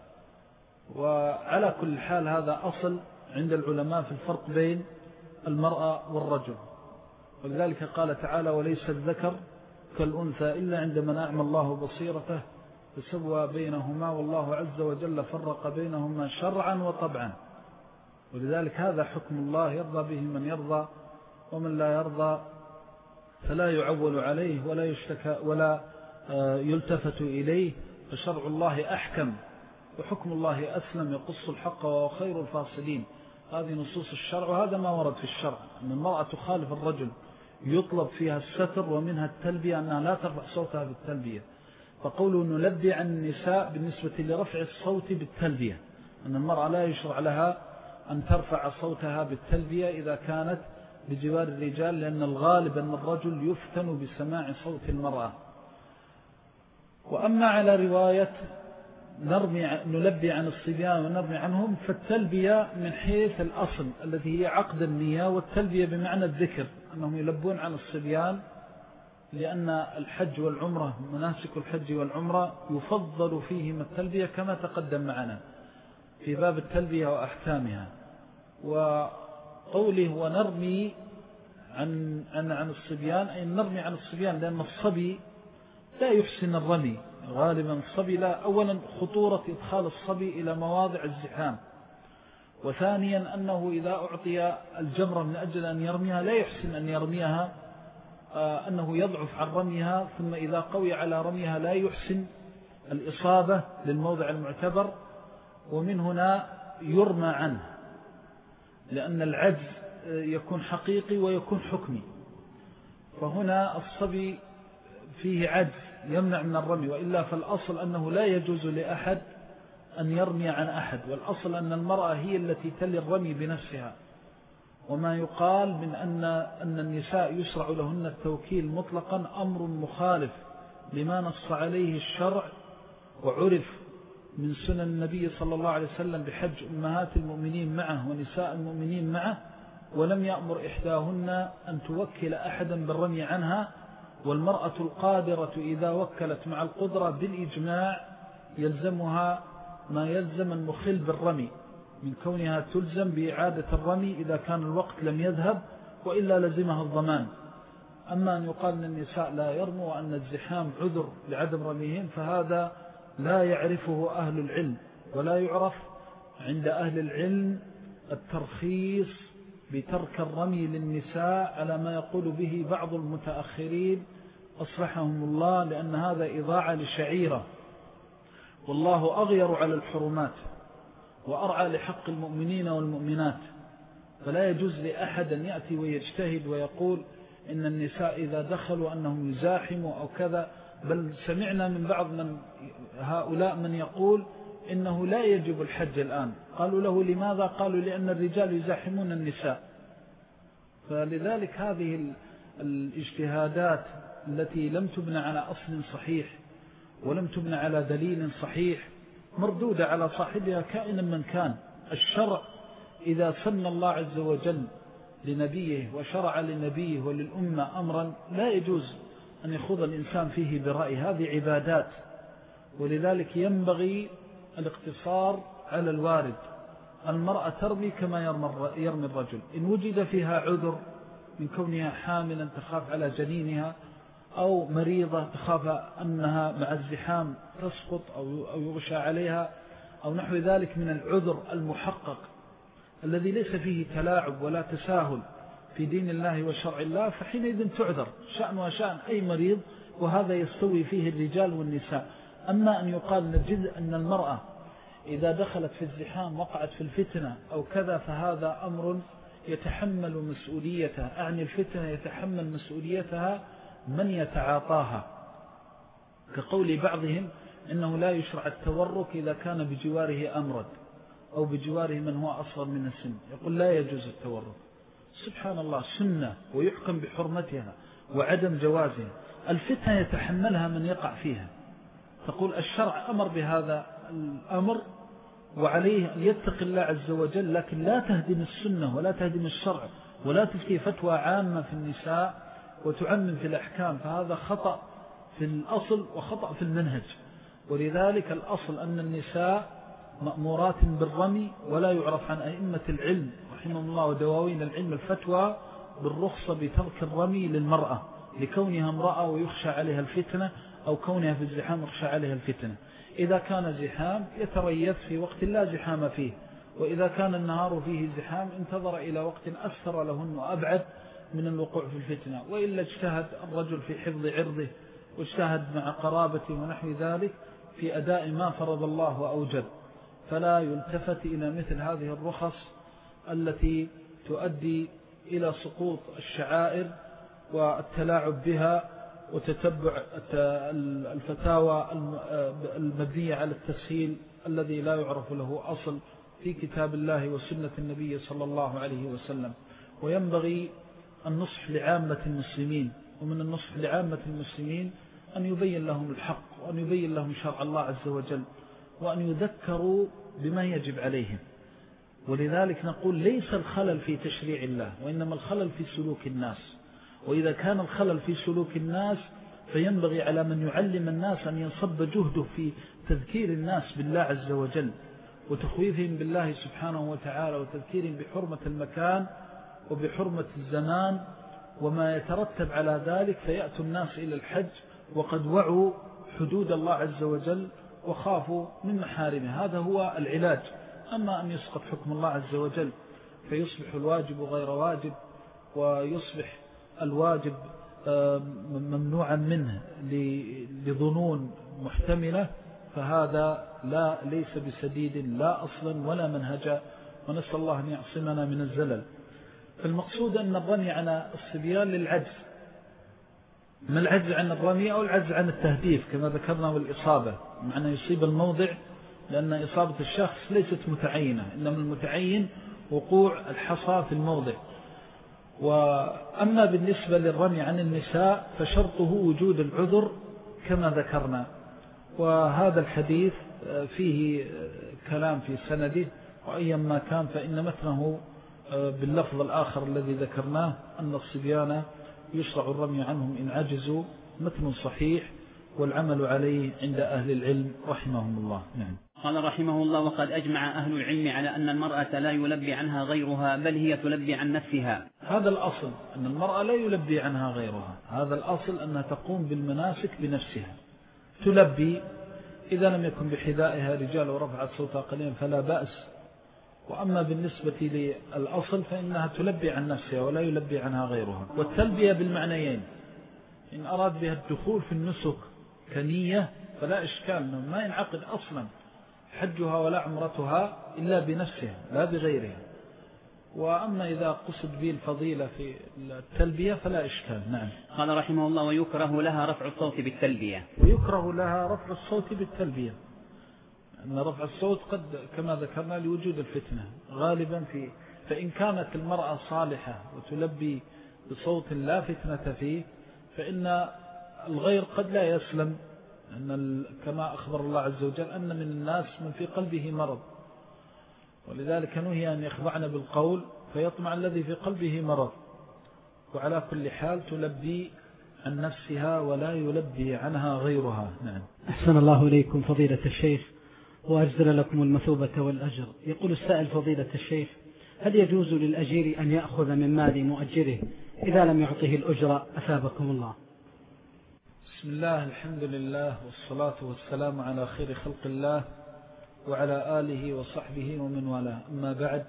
وعلى كل حال هذا أصل عند العلماء في الفرق بين المرأة والرجل، ولذلك قال تعالى وليس الذكر كالأنثى إلا عندما أعمى الله بصيرته فسوى بينهما والله عز وجل فرق بينهما شرعا وطبعا. ولذلك هذا حكم الله يرضى به من يرضى، ومن لا يرضى فلا يعول عليه ولا يشتكى ولا يلتفت إليه. فشرع الله أحكم وحكم الله أسلم يقص الحق وهو خير الفاصلين. هذه نصوص الشرع، وهذا ما ورد في الشرع أن المرأة تخالف الرجل يطلب فيها الستر، ومنها التلبية أنها لا ترفع صوتها بالتلبية. فقوله نلبي عن النساء بالنسبة لرفع الصوت بالتلبية، أن المرأة لا يشرع لها أن ترفع صوتها بالتلبية إذا كانت بجوار الرجال، لأن الغالب أن الرجل يفتن بسماع صوت المرأة. وأما على رواية نرمي نلبي عن الصبيان ونرمي عنهم، فالتلبية من حيث الأصل التي هي عقد النية، والتلبية بمعنى الذكر، أنهم يلبون عن الصبيان، لأن الحج والعمرة مناسك الحج والعمرة يفضل فيهما التلبية كما تقدم معنا في باب التلبية وأحكامها. وقوله ونرمي عن, عن, عن الصبيان أي نرمي عن الصبيان، لأن الصبي لا يحسن الرمي غالبا. الصبي لا، أولا خطورة إدخال الصبي إلى مواضع الزحام، وثانيا أنه إذا أعطي الجمرة من أجل أن يرميها لا يحسن أن يرميها، أنه يضعف عن رميها، ثم إذا قوي على رميها لا يحسن الإصابة للموضع المعتبر، ومن هنا يرمى عنه، لأن العجز يكون حقيقي ويكون حكمي. فهنا الصبي فيه عجز يمنع من الرمي، وإلا فالأصل أنه لا يجوز لأحد أن يرمي عن أحد، والأصل أن المرأة هي التي تلي الرمي بنفسها. وما يقال من أن, أن النساء يسرع لهن التوكيل مطلقا أمر مخالف لما نص عليه الشرع، وعرف من سنن النبي صلى الله عليه وسلم بحج أمهات المؤمنين معه ونساء المؤمنين معه، ولم يأمر إحداهن أن توكل أحدا بالرمي عنها. والمرأة القادرة إذا وكلت مع القدرة بالإجماع يلزمها ما يلزم المخل بالرمي، من كونها تلزم بإعادة الرمي إذا كان الوقت لم يذهب، وإلا لزمها الضمان. أما أن يقال أن النساء لا يرموا وأن الزحام عذر لعدم رميهم، فهذا لا يعرفه أهل العلم، ولا يعرف عند أهل العلم الترخيص بترك الرمي للنساء على ما يقول به بعض المتأخرين أصلحهم الله، لأن هذا إضاعة لشعيرة، والله أغير على الحرمات وأرعى لحق المؤمنين والمؤمنات. فلا يجوز لأحد أن يأتي ويجتهد ويقول إن النساء إذا دخلوا أنهم يزاحموا أو كذا، بل سمعنا من بعض من هؤلاء من يقول إنه لا يجب الحج الآن. قالوا له لماذا؟ قالوا لأن الرجال يزاحمون النساء. فلذلك هذه الاجتهادات التي لم تبنى على أصل صحيح ولم تبنى على دليل صحيح مردودة على صاحبها كائنا من كان. الشرع إذا سن الله عز وجل لنبيه وشرع لنبيه وللأمة أمرا لا يجوز أن يخوض الإنسان فيه برأي، هذه عبادات، ولذلك ينبغي الاقتصار على الوارد. المرأة ترمي كما يرمي الرجل، إن وجد فيها عذر من كونها حاملا تخاف على جنينها، أو مريضة تخاف أنها مع الزحام تسقط أو يغشى عليها، أو نحو ذلك من العذر المحقق الذي ليس فيه تلاعب ولا تساهل في دين الله وشرع الله، فحينئذ تعذر شأن وشأن أي مريض، وهذا يستوي فيه الرجال والنساء. أما أن يقال نجد أن المرأة إذا دخلت في الزحام وقعت في الفتنة أو كذا، فهذا أمر يتحمل مسؤوليته، أعني الفتنة يتحمل مسؤوليتها من يتعاطاها، كقول بعضهم إنه لا يشرع التورك إذا كان بجواره أمرد أو بجواره من هو أصغر من السن، يقول لا يجوز التورك. سبحان الله، سنة ويحكم بحرمتها وعدم جوازها. الفتنة يتحملها من يقع فيها، تقول الشرع أمر بهذا الأمر وعليه أن يتقي الله عز وجل، لكن لا تهدم السنة ولا تهدم الشرع ولا تفتي فتوى عامة في النساء وتعمم في الأحكام، فهذا خطأ في الأصل وخطأ في المنهج. ولذلك الأصل أن النساء مأمورات بالرمي، ولا يعرف عن أئمة العلم رحمه الله ودواوين العلم الفتوى بالرخصة بترك الرمي للمرأة لكونها امرأة ويخشى عليها الفتنة، أو كونها في الزحام يخشى عليها الفتنة. إذا كان زحام يتريث في وقت لا زحام فيه، وإذا كان النهار فيه زحام انتظر إلى وقت أسفر لهن وأبعد من الوقوع في الفتنة. وإلا اجتهد الرجل في حفظ عرضه واجتهد مع قرابته ونحو ذلك في أداء ما فرض الله وأوجب، فلا يلتفت إلى مثل هذه الرخص التي تؤدي إلى سقوط الشعائر والتلاعب بها وتتبع الفتاوى المبنية على التسهيل الذي لا يعرف له أصل في كتاب الله وسنة النبي صلى الله عليه وسلم. وينبغي النصح لعامة المسلمين، ومن النصح لعامة المسلمين أن يبين لهم الحق وأن يبين لهم شرع الله عز وجل، وأن يذكروا بما يجب عليهم. ولذلك نقول ليس الخلل في تشريع الله، وإنما الخلل في سلوك الناس. وإذا كان الخلل في سلوك الناس فينبغي على من يعلم الناس أن ينصب جهده في تذكير الناس بالله عز وجل وتخويفهم بالله سبحانه وتعالى وتذكيرهم بحرمة المكان وبحرمة الزمان وما يترتب على ذلك، فيأتوا الناس إلى الحج وقد وعوا حدود الله عز وجل وخافوا من محارمه. هذا هو العلاج. أما أن يسقط حكم الله عز وجل فيصبح الواجب غير واجب ويصبح الواجب ممنوعا منه لظنون محتملة، فهذا لا ليس بسديد لا أصلا ولا منهجا، ونسأل الله أن يعصمنا من الزلل. فالمقصود أن الرمي على الصبيان للعجز، ما العجز عن الرمي أو العجز عن التهديف كما ذكرنا، والإصابة معنى يصيب الموضع، لأن إصابة الشخص ليست متعينة، إنما المتعين وقوع الحصى في الموضع. وأما بالنسبة للرمي عن النساء فشرطه وجود العذر كما ذكرنا، وهذا الحديث فيه كلام في سنده، وأيما كان فإن متنه باللفظ الآخر الذي ذكرناه أن الصبيان يشرع الرمي عنهم إن عجزوا، متن صحيح والعمل عليه عند أهل العلم رحمهم الله. نعم. قال رحمه الله: وقد أجمع أهل العلم على أن المرأة لا يلبي عنها غيرها، بل هي تلبي عن نفسها. هذا الأصل، أن المرأة لا يلبي عنها غيرها، هذا الأصل أنها تقوم بالمناسك بنفسها، تلبي إذا لم يكن بحذائها رجال ورفعت صوتها قليلا فلا بأس. وأما بالنسبة للأصل فإنها تلبي عن نفسها ولا يلبي عنها غيرها. والتلبية بالمعنيين، إن أراد بها الدخول في النسك كنية فلا إشكال، أنه ما ينعقد أصلا حجها ولا عمرتها إلا بنفسها لا بغيرها. وأما إذا قصد به الفضيلة في التلبية فلا إشكال. نعم. قال رحمه الله: ويكره لها رفع الصوت بالتلبية. ويكره لها رفع الصوت بالتلبية، أن رفع الصوت قد كما ذكرنا لوجود الفتنة غالبا فيه، فإن كانت المرأة صالحة وتلبي بصوت لا فتنة فيه فإن الغير قد لا يسلم، أن كما أخبر الله عز وجل أن من الناس من في قلبه مرض، ولذلك نهي أن يخضعن بالقول فيطمع الذي في قلبه مرض. وعلى كل حال تلبي عن نفسها ولا يلبي عنها غيرها. نعم. أحسن الله إليكم فضيلة الشيخ وأجزل لكم المثوبة والأجر. يقول السائل: فضيلة الشيخ، هل يجوز للأجير أن يأخذ من مال مؤجره إذا لم يعطه الأجرة؟ أثابكم الله. بسم الله، الحمد لله، والصلاة والسلام على خير خلق الله وعلى آله وصحبه ومن والاه. أما بعد،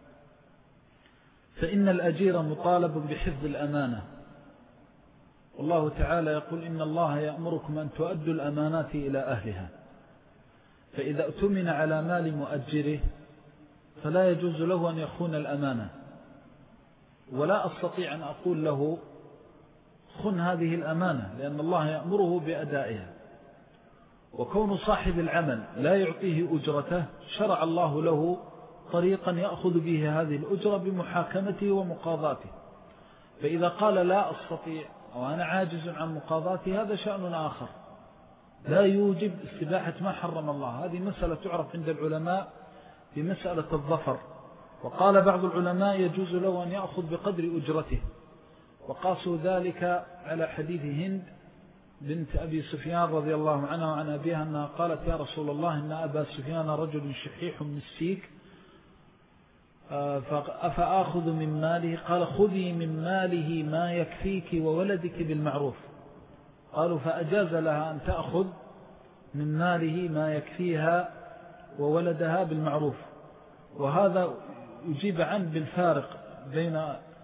فإن الأجير مطالب بحفظ الأمانة، والله تعالى يقول: إن الله يأمركم أن تؤدوا الأمانات إلى أهلها. فإذا أتمن على مال مؤجره فلا يجوز له أن يخون الأمانة، ولا أستطيع أن أقول له خن هذه الأمانة، لأن الله يأمره بأدائها. وكون صاحب العمل لا يعطيه أجرته شرع الله له طريقا يأخذ به هذه الأجرة بمحاكمته ومقاضاته. فإذا قال لا أستطيع أو أنا عاجز عن مقاضاته هذا شأن آخر، لا يوجب استباحة ما حرم الله. هذه مسألة تعرف عند العلماء بمسألة الظفر. وقال بعض العلماء يجوز له أن يأخذ بقدر أجرته، وقاسوا ذلك على حديث هند بنت أبي سفيان رضي الله عنها وعن أبيها أنها قالت: يا رسول الله، إن أبا سفيان رجل شحيح مسيك، فأخذ من ماله؟ قال: خذي من ماله ما يكفيك وولدك بالمعروف. قالوا: فأجاز لها أن تأخذ من ماله ما يكفيها وولدها بالمعروف. وهذا يجيب عنه بالفارق بين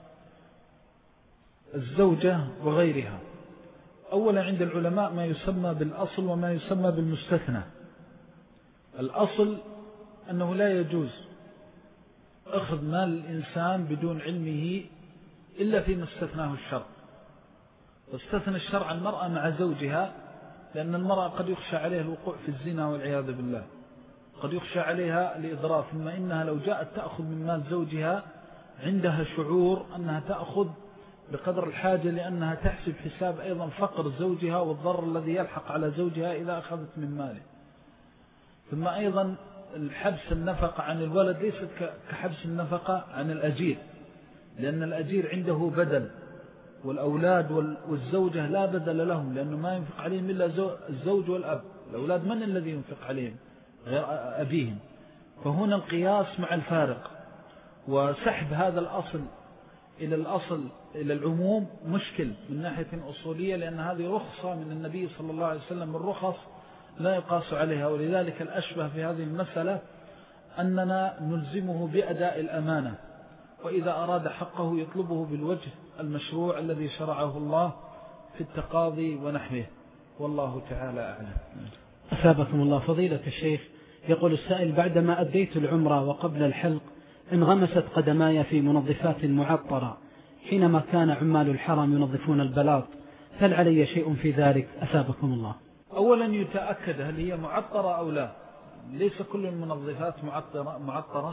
الزوجة وغيرها. أولا عند العلماء ما يسمى بالأصل وما يسمى بالمستثنى. الأصل أنه لا يجوز أخذ مال الإنسان بدون علمه إلا فيما استثناه الشرع. واستثنى الشرع المرأة مع زوجها، لأن المرأة قد يخشى عليها الوقوع في الزنا والعياذ بالله، قد يخشى عليها الإضرار، ثم إنها لو جاءت تأخذ من مال زوجها عندها شعور أنها تأخذ بقدر الحاجة، لأنها تحسب حساب أيضا فقر زوجها والضرر الذي يلحق على زوجها إذا أخذت من ماله. ثم أيضا الحبس النفقة عن الولد ليست كحبس النفقة عن الأجير، لأن الأجير عنده بدل، والأولاد والزوجة لا بدل لهم، لأنه ما ينفق عليهم إلا الزوج والأب. الأولاد من الذي ينفق عليهم؟ غير أبيهم. فهنا القياس مع الفارق، وسحب هذا الأصل إلى الأصل إلى العموم مشكل من ناحية أصولية، لأن هذه رخصة من النبي صلى الله عليه وسلم، الرخص لا يقاس عليها. ولذلك الأشبه في هذه المسألة أننا نلزمه بأداء الأمانة، وإذا أراد حقه يطلبه بالوجه المشروع الذي شرعه الله في التقاضي ونحوه، والله تعالى أعلم. أثابكم الله فضيلة الشيخ. يقول السائل: بعدما أديت العمرة وقبل الحلق انغمست قدماي في منظفات معطرة حينما كان عمال الحرم ينظفون البلاط، هل علي شيء في ذلك؟ أثابكم الله. أولا يتأكد هل هي معطرة أو لا، ليس كل المنظفات معطرة, معطرة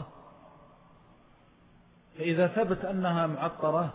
فإذا ثبت أنها معطرة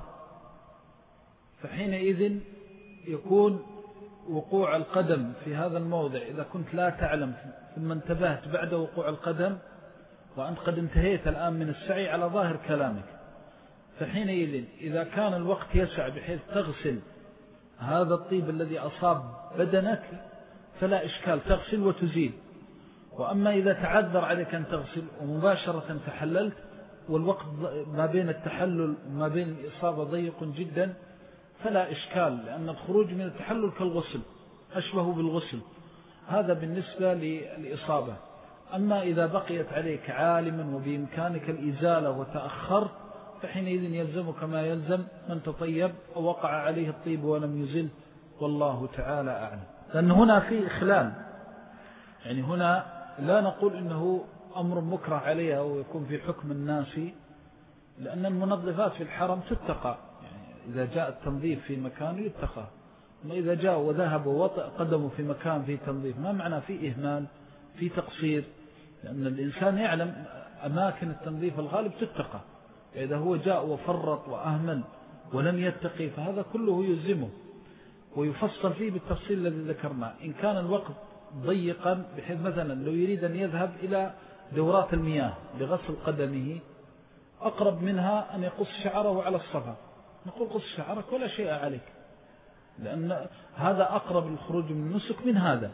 فحينئذ يكون وقوع القدم في هذا الموضع، إذا كنت لا تعلم ثم انتبهت بعد وقوع القدم وأنت قد انتهيت الآن من السعي على ظاهر كلامك، فحينئذ إذا كان الوقت يسع بحيث تغسل هذا الطيب الذي أصاب بدنك فلا إشكال، تغسل وتزيل. وأما إذا تعذر عليك أن تغسل ومباشرة تحللت والوقت ما بين التحلل وما بين الإصابة ضيق جدا فلا إشكال، لأن الخروج من التحلل كالغسل، أشبه بالغسل، هذا بالنسبة للإصابة. أما إذا بقيت عليك عالما وبإمكانك الإزالة وتأخرت فحينئذ يلزمك ما يلزم من تطيب ووقع عليه الطيب ولم يزل، والله تعالى أعلم. لأن هنا في إخلال، يعني هنا لا نقول إنه أمر مكره عليها ويكون في حكم الناس، لأن المنظفات في الحرم تتقى، يعني إذا جاء التنظيف في مكان يتقى، أما إذا جاء وذهب ووطئ قدمه في مكان فيه تنظيف ما معنى فيه إهمال، فيه تقصير، لأن الإنسان يعلم أماكن التنظيف الغالب تتقى، إذا هو جاء وفرط وأهمل ولم يتقي فهذا كله يلزمه، ويفصل فيه بالتفصيل الذي ذكرناه. إن كان الوقت ضيقا بحيث مثلا لو يريد أن يذهب إلى دورات المياه لغسل قدمه أقرب منها أن يقص شعره على الصفا، نقول قص شعرك ولا شيء عليك، لأن هذا أقرب للخروج من النسك من هذا.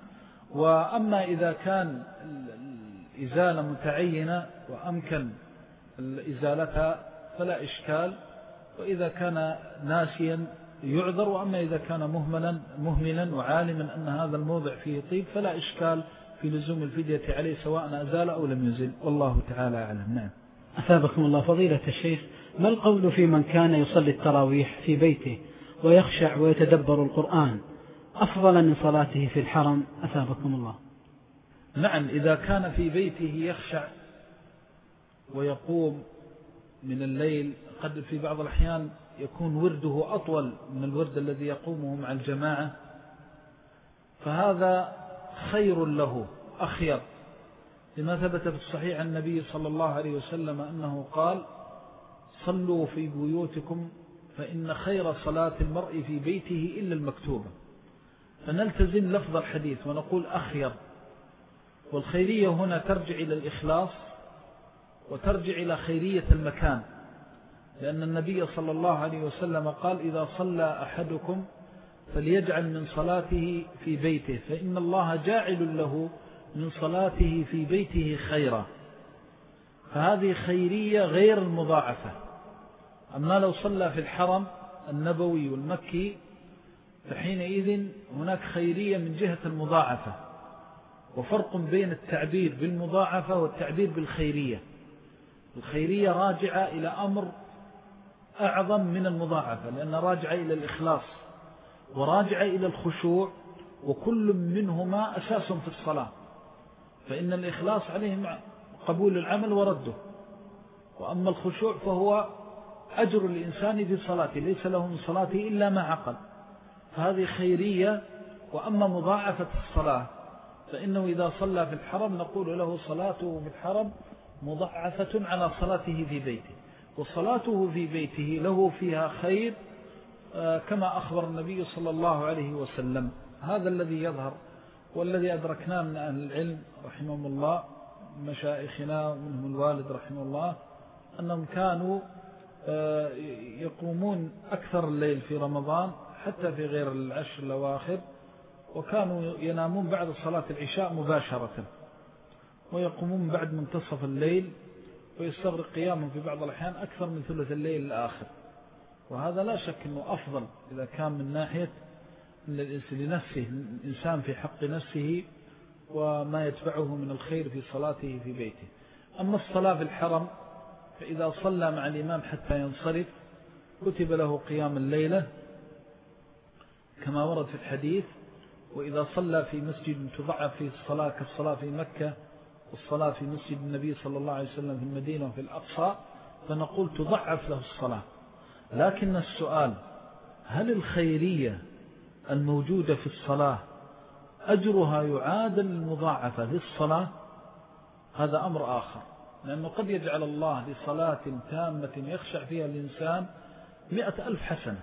وأما إذا كان الإزالة متعينة وأمكن إزالتها فلا إشكال، وإذا كان ناسيا يعذر، وأما إذا كان مهملا مهملا وعالما أن هذا الموضع فيه طيب فلا إشكال في لزوم الفدية عليه سواء أزال أو لم يزل، والله تعالى أعلم. نعم. أثابكم الله فضيلة الشيخ. ما القول في من كان يصلي التراويح في بيته ويخشع ويتدبر القرآن أفضل من صلاته في الحرم؟ أثابكم الله. نعم، إذا كان في بيته يخشع ويقوم من الليل، قد في بعض الأحيان يكون ورده أطول من الورد الذي يقومه مع الجماعة، فهذا خير له أخير، لما ثبت في الصحيح عن النبي صلى الله عليه وسلم أنه قال: صلوا في بيوتكم فإن خير صلاة المرء في بيته إلا المكتوبة. فنلتزم لفظ الحديث ونقول أخير، والخيرية هنا ترجع إلى الإخلاص وترجع إلى خيرية المكان، لأن النبي صلى الله عليه وسلم قال: إذا صلى أحدكم فليجعل من صلاته في بيته فإن الله جاعل له من صلاته في بيته خيرا. فهذه خيرية غير المضاعفة. أما لو صلى في الحرم النبوي والمكي فحينئذ هناك خيرية من جهة المضاعفة، وفرق بين التعبير بالمضاعفة والتعبير بالخيرية. الخيرية راجعة إلى أمر أعظم من المضاعفة، لأن راجعة إلى الإخلاص وراجعة إلى الخشوع، وكل منهما أساس في الصلاة، فإن الإخلاص عليه قبول العمل ورده، وأما الخشوع فهو أجر الإنسان في صلاته، ليس له من صلاته إلا ما عقل، فهذه خيرية. وأما مضاعفة الصلاة فإنه إذا صلى في الحرم نقول له صلاته في الحرم مضاعفة على صلاته في بيته، وصلاته في بيته له فيها خير كما أخبر النبي صلى الله عليه وسلم. هذا الذي يظهر والذي أدركناه من أهل العلم رحمهم الله، مشايخنا منهم الوالد رحمه الله، أنهم كانوا يقومون أكثر الليل في رمضان حتى في غير العشر الأواخر، وكانوا ينامون بعد صلاة العشاء مباشرة ويقومون بعد منتصف الليل، ويستغرق قيامهم في بعض الأحيان أكثر من ثلث الليل الآخر. وهذا لا شك أنه أفضل إذا كان من ناحية لنفسه الإنسان في حق نفسه وما يتبعه من الخير في صلاته في بيته. أما الصلاة في الحرم فإذا صلى مع الإمام حتى ينصرف كتب له قيام الليلة كما ورد في الحديث. وإذا صلى في مسجد تضعف فيه الصلاة كالصلاة في مكة والصلاة في مسجد النبي صلى الله عليه وسلم في المدينة وفي الأقصى فنقول تضعف له الصلاة. لكن السؤال هل الخيرية الموجودة في الصلاة أجرها يعادل المضاعفة للصلاة؟ هذا أمر آخر، لأنه قد يجعل الله لصلاة تامة يخشع فيها الإنسان مئة ألف حسنة،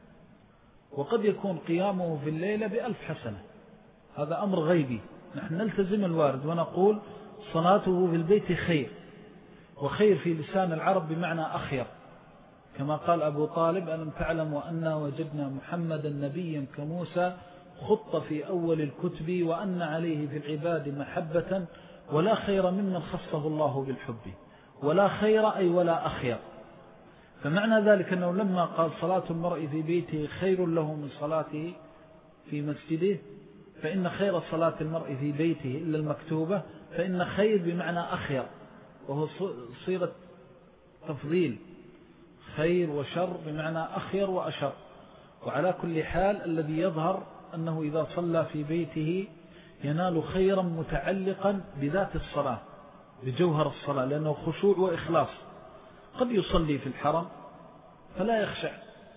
وقد يكون قيامه في الليلة بألف حسنة. هذا أمر غيبي، نحن نلتزم الوارد ونقول صلاته في البيت خير، وخير في لسان العرب بمعنى أخير، كما قال أبو طالب ألم تعلم وأنا وجدنا محمدا نبيا كموسى خط في أول الكتب وأن عليه في العباد محبة ولا خير ممن خصه الله بالحب، ولا خير أي ولا أخير. فمعنى ذلك أنه لما قال صلاة المرء في بيته خير له من صلاته في مسجده، فإن خير صلاة المرء في بيته إلا المكتوبة، فإن خير بمعنى أخير، وهو صيغة تفضيل، خير وشر بمعنى أخير وأشر. وعلى كل حال الذي يظهر أنه إذا صلى في بيته ينال خيرا متعلقا بذات الصلاة، بجوهر الصلاة، لأنه خشوع وإخلاص. قد يصلي في الحرم فلا يخشع،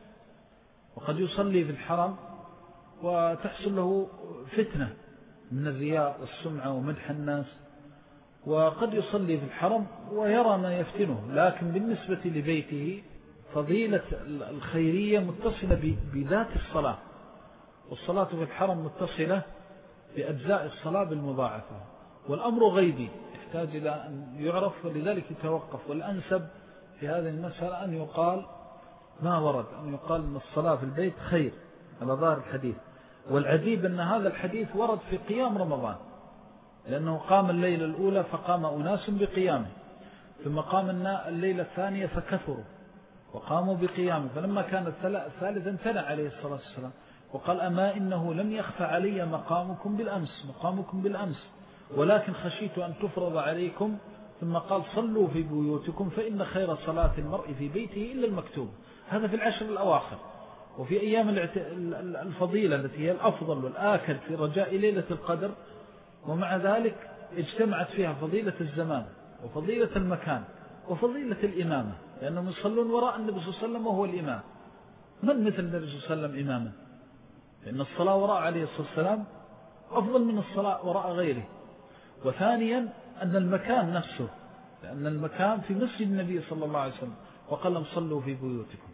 وقد يصلي في الحرم وتحصل له فتنة من الرياء والسمعة ومدح الناس، وقد يصلي في الحرم ويرى ما يفتنه. لكن بالنسبة لبيته فضيلة الخيرية متصلة بذات الصلاة، والصلاة في الحرم متصلة بأجزاء الصلاة بالمضاعفة. والأمر غيبي يحتاج إلى أن يعرف، ولذلك يتوقف. والأنسب في هذه المسألة أن يقال ما ورد، أن يقال أن الصلاة في البيت خير على ظاهر الحديث. والعجيب أن هذا الحديث ورد في قيام رمضان، لأنه قام الليلة الأولى فقام أناس بقيامه، ثم قام الليلة الثانية فكثروا وقاموا بقيامه، فلما كان الثالث امتنع عليه الصلاة والسلام وقال أما إنه لم يخفى علي مقامكم بالأمس مقامكم بالأمس ولكن خشيت أن تفرض عليكم. ثم قال صلوا في بيوتكم فإن خير صلاة المرء في بيته إلا المكتوب. هذا في العشر الأواخر. وفي أيام الفضيلة التي هي الأفضل والآكد في رجاء ليلة القدر، ومع ذلك اجتمعت فيها فضيلة الزمان وفضيلة المكان وفضيلة الإمامة، لأنهم يصلون وراء النبي صلى الله عليه وسلم وهو الإمام. من مثل النبي صلى الله عليه وسلم إماما؟ لأن الصلاة وراء عليه الصلاة والسلام أفضل من الصلاة وراء غيره. وثانيا أن المكان نفسه، لأن المكان في مسجد النبي صلى الله عليه وسلم وقال لهم صلوا في بيوتكم.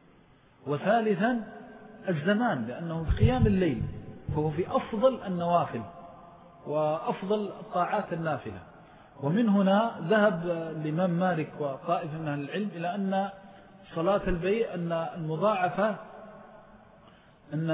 وثالثا الزمان، لأنه في قيام الليل فهو في أفضل النوافل وأفضل الطاعات النافلة. ومن هنا ذهب الإمام مالك وطائفة من أهل العلم إلى أن صلاة البيع أن المضاعفة أن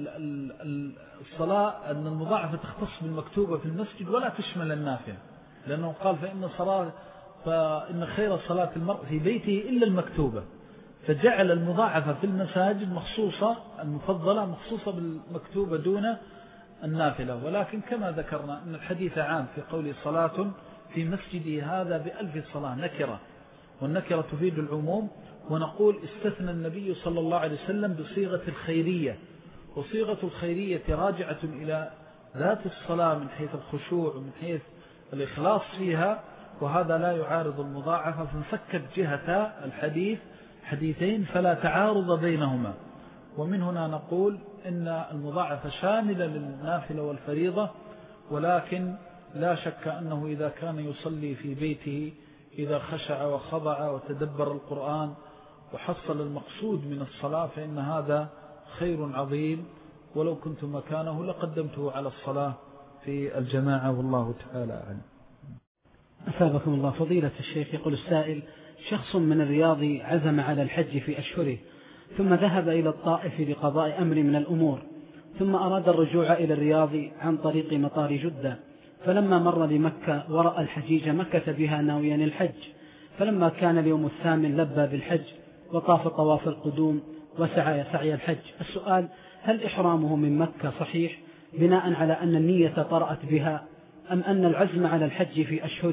الصلاة أن المضاعفة تختص بالمكتوبة في المسجد ولا تشمل النافلة، لأنه قال فإن صلاة فإن خير صلاة المرء في بيته إلا المكتوبة، فجعل المضاعفة في المساجد مخصوصة المفضلة مخصوصة بالمكتوبة دون النافلة. ولكن كما ذكرنا أن الحديث عام في قول صلاة في مسجدي هذا بألف صلاة نكرة، والنكرة تفيد العموم. ونقول استثنى النبي صلى الله عليه وسلم بصيغة الخيرية، وصيغة الخيرية راجعة إلى ذات الصلاة من حيث الخشوع ومن حيث الإخلاص فيها، وهذا لا يعارض المضاعفة. فانفكت جهة الحديث حديثين فلا تعارض بينهما. ومن هنا نقول إن المضاعفة شاملة للنافلة والفريضة، ولكن لا شك أنه إذا كان يصلي في بيته إذا خشع وخضع وتدبر القرآن وحصل المقصود من الصلاة فإن هذا خير عظيم، ولو كنت مكانه لقدمته على الصلاة في الجماعة، والله تعالى أعلم. أثابكم الله. فضيلة الشيخ، يقول السائل: شخص من الرياض عزم على الحج في أشهره، ثم ذهب إلى الطائف لقضاء أمر من الأمور، ثم أراد الرجوع إلى الرياض عن طريق مطار جدة، فلما مر بمكة ورأى الحجيج مكث بها ناويا الحج، فلما كان اليوم الثامن لبى بالحج وطاف طواف القدوم وسعى سعي الحج. السؤال: هل إحرامه من مكة صحيح بناء على أن النية طرأت بها، أم أن العزم على الحج في أشهره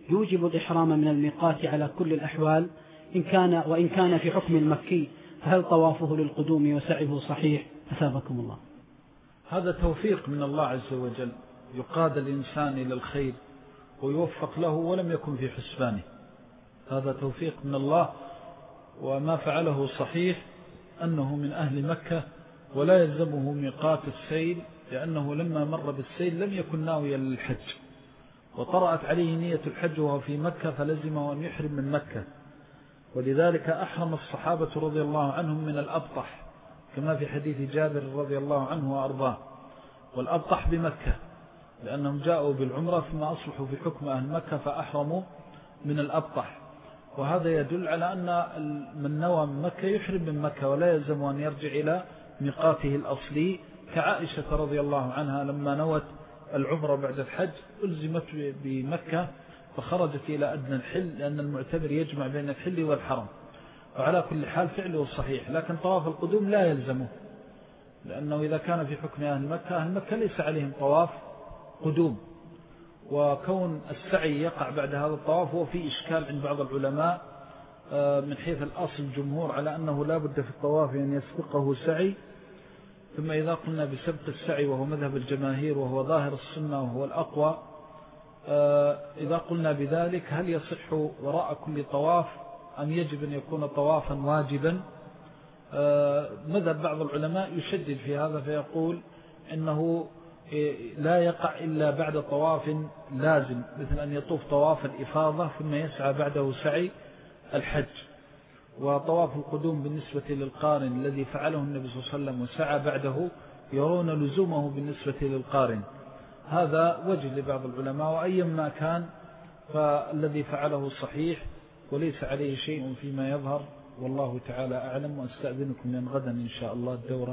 يوجب الإحرام من الميقات على كل الأحوال إن كان وإن كان في حكم المكي، فهل طوافه للقدوم وسعيه صحيح؟ أثابكم الله. هذا توفيق من الله عز وجل، يقاد الإنسان إلى الخير ويوفق له ولم يكن في حسبانه، هذا توفيق من الله. وما فعله صحيح أنه من أهل مكة ولا يلزمه ميقات السيل، لأنه لما مر بالسيل لم يكن ناويا للحج، وطرأت عليه نية الحج وهو في مكة فلزمه أن يحرم من مكة، ولذلك أحرم الصحابة رضي الله عنهم من الأبطح كما في حديث جابر رضي الله عنه وأرضاه. والأبطح بمكة لأنهم جاءوا بالعمرة ثم أصبحوا في حكم أهل مكة فأحرموا من الأبطح. وهذا يدل على أن من نوى من مكة يحرم من مكة ولا يلزم أن يرجع إلى ميقاته الأصلي، كعائشة رضي الله عنها لما نوت العمرة بعد الحج ألزمت بمكة فخرجت إلى أدنى الحل، لأن المعتمر يجمع بين الحل والحرم. وعلى كل حال فعله صحيح، لكن طواف القدوم لا يلزمه، لأنه إذا كان في حكم أهل مكة، أهل مكة ليس عليهم طواف قدوم، وكون السعي يقع بعد هذا الطواف هو في إشكال عند بعض العلماء من حيث الأصل الجمهور على أنه لا بد في الطواف أن يسبقه سعي. ثم إذا قلنا بسبق السعي وهو مذهب الجماهير وهو ظاهر السنة وهو الأقوى، إذا قلنا بذلك هل يصح وراء كل طواف أم يجب أن يكون طوافا واجبا؟ مذهب بعض العلماء يشدد في هذا فيقول إنه لا يقع إلا بعد طواف لازم، مثل أن يطوف طواف الإفاضة ثم يسعى بعده سعي الحج. وطواف القدوم بالنسبة للقارن الذي فعله النبي صلى الله عليه وسلم وسعى بعده يرون لزومه بالنسبة للقارن، هذا وجه لبعض العلماء. وأيما كان فالذي فعله صحيح وليس عليه شيء فيما يظهر، والله تعالى أعلم. وأستأذنكم لأن غدا إن شاء الله الدورة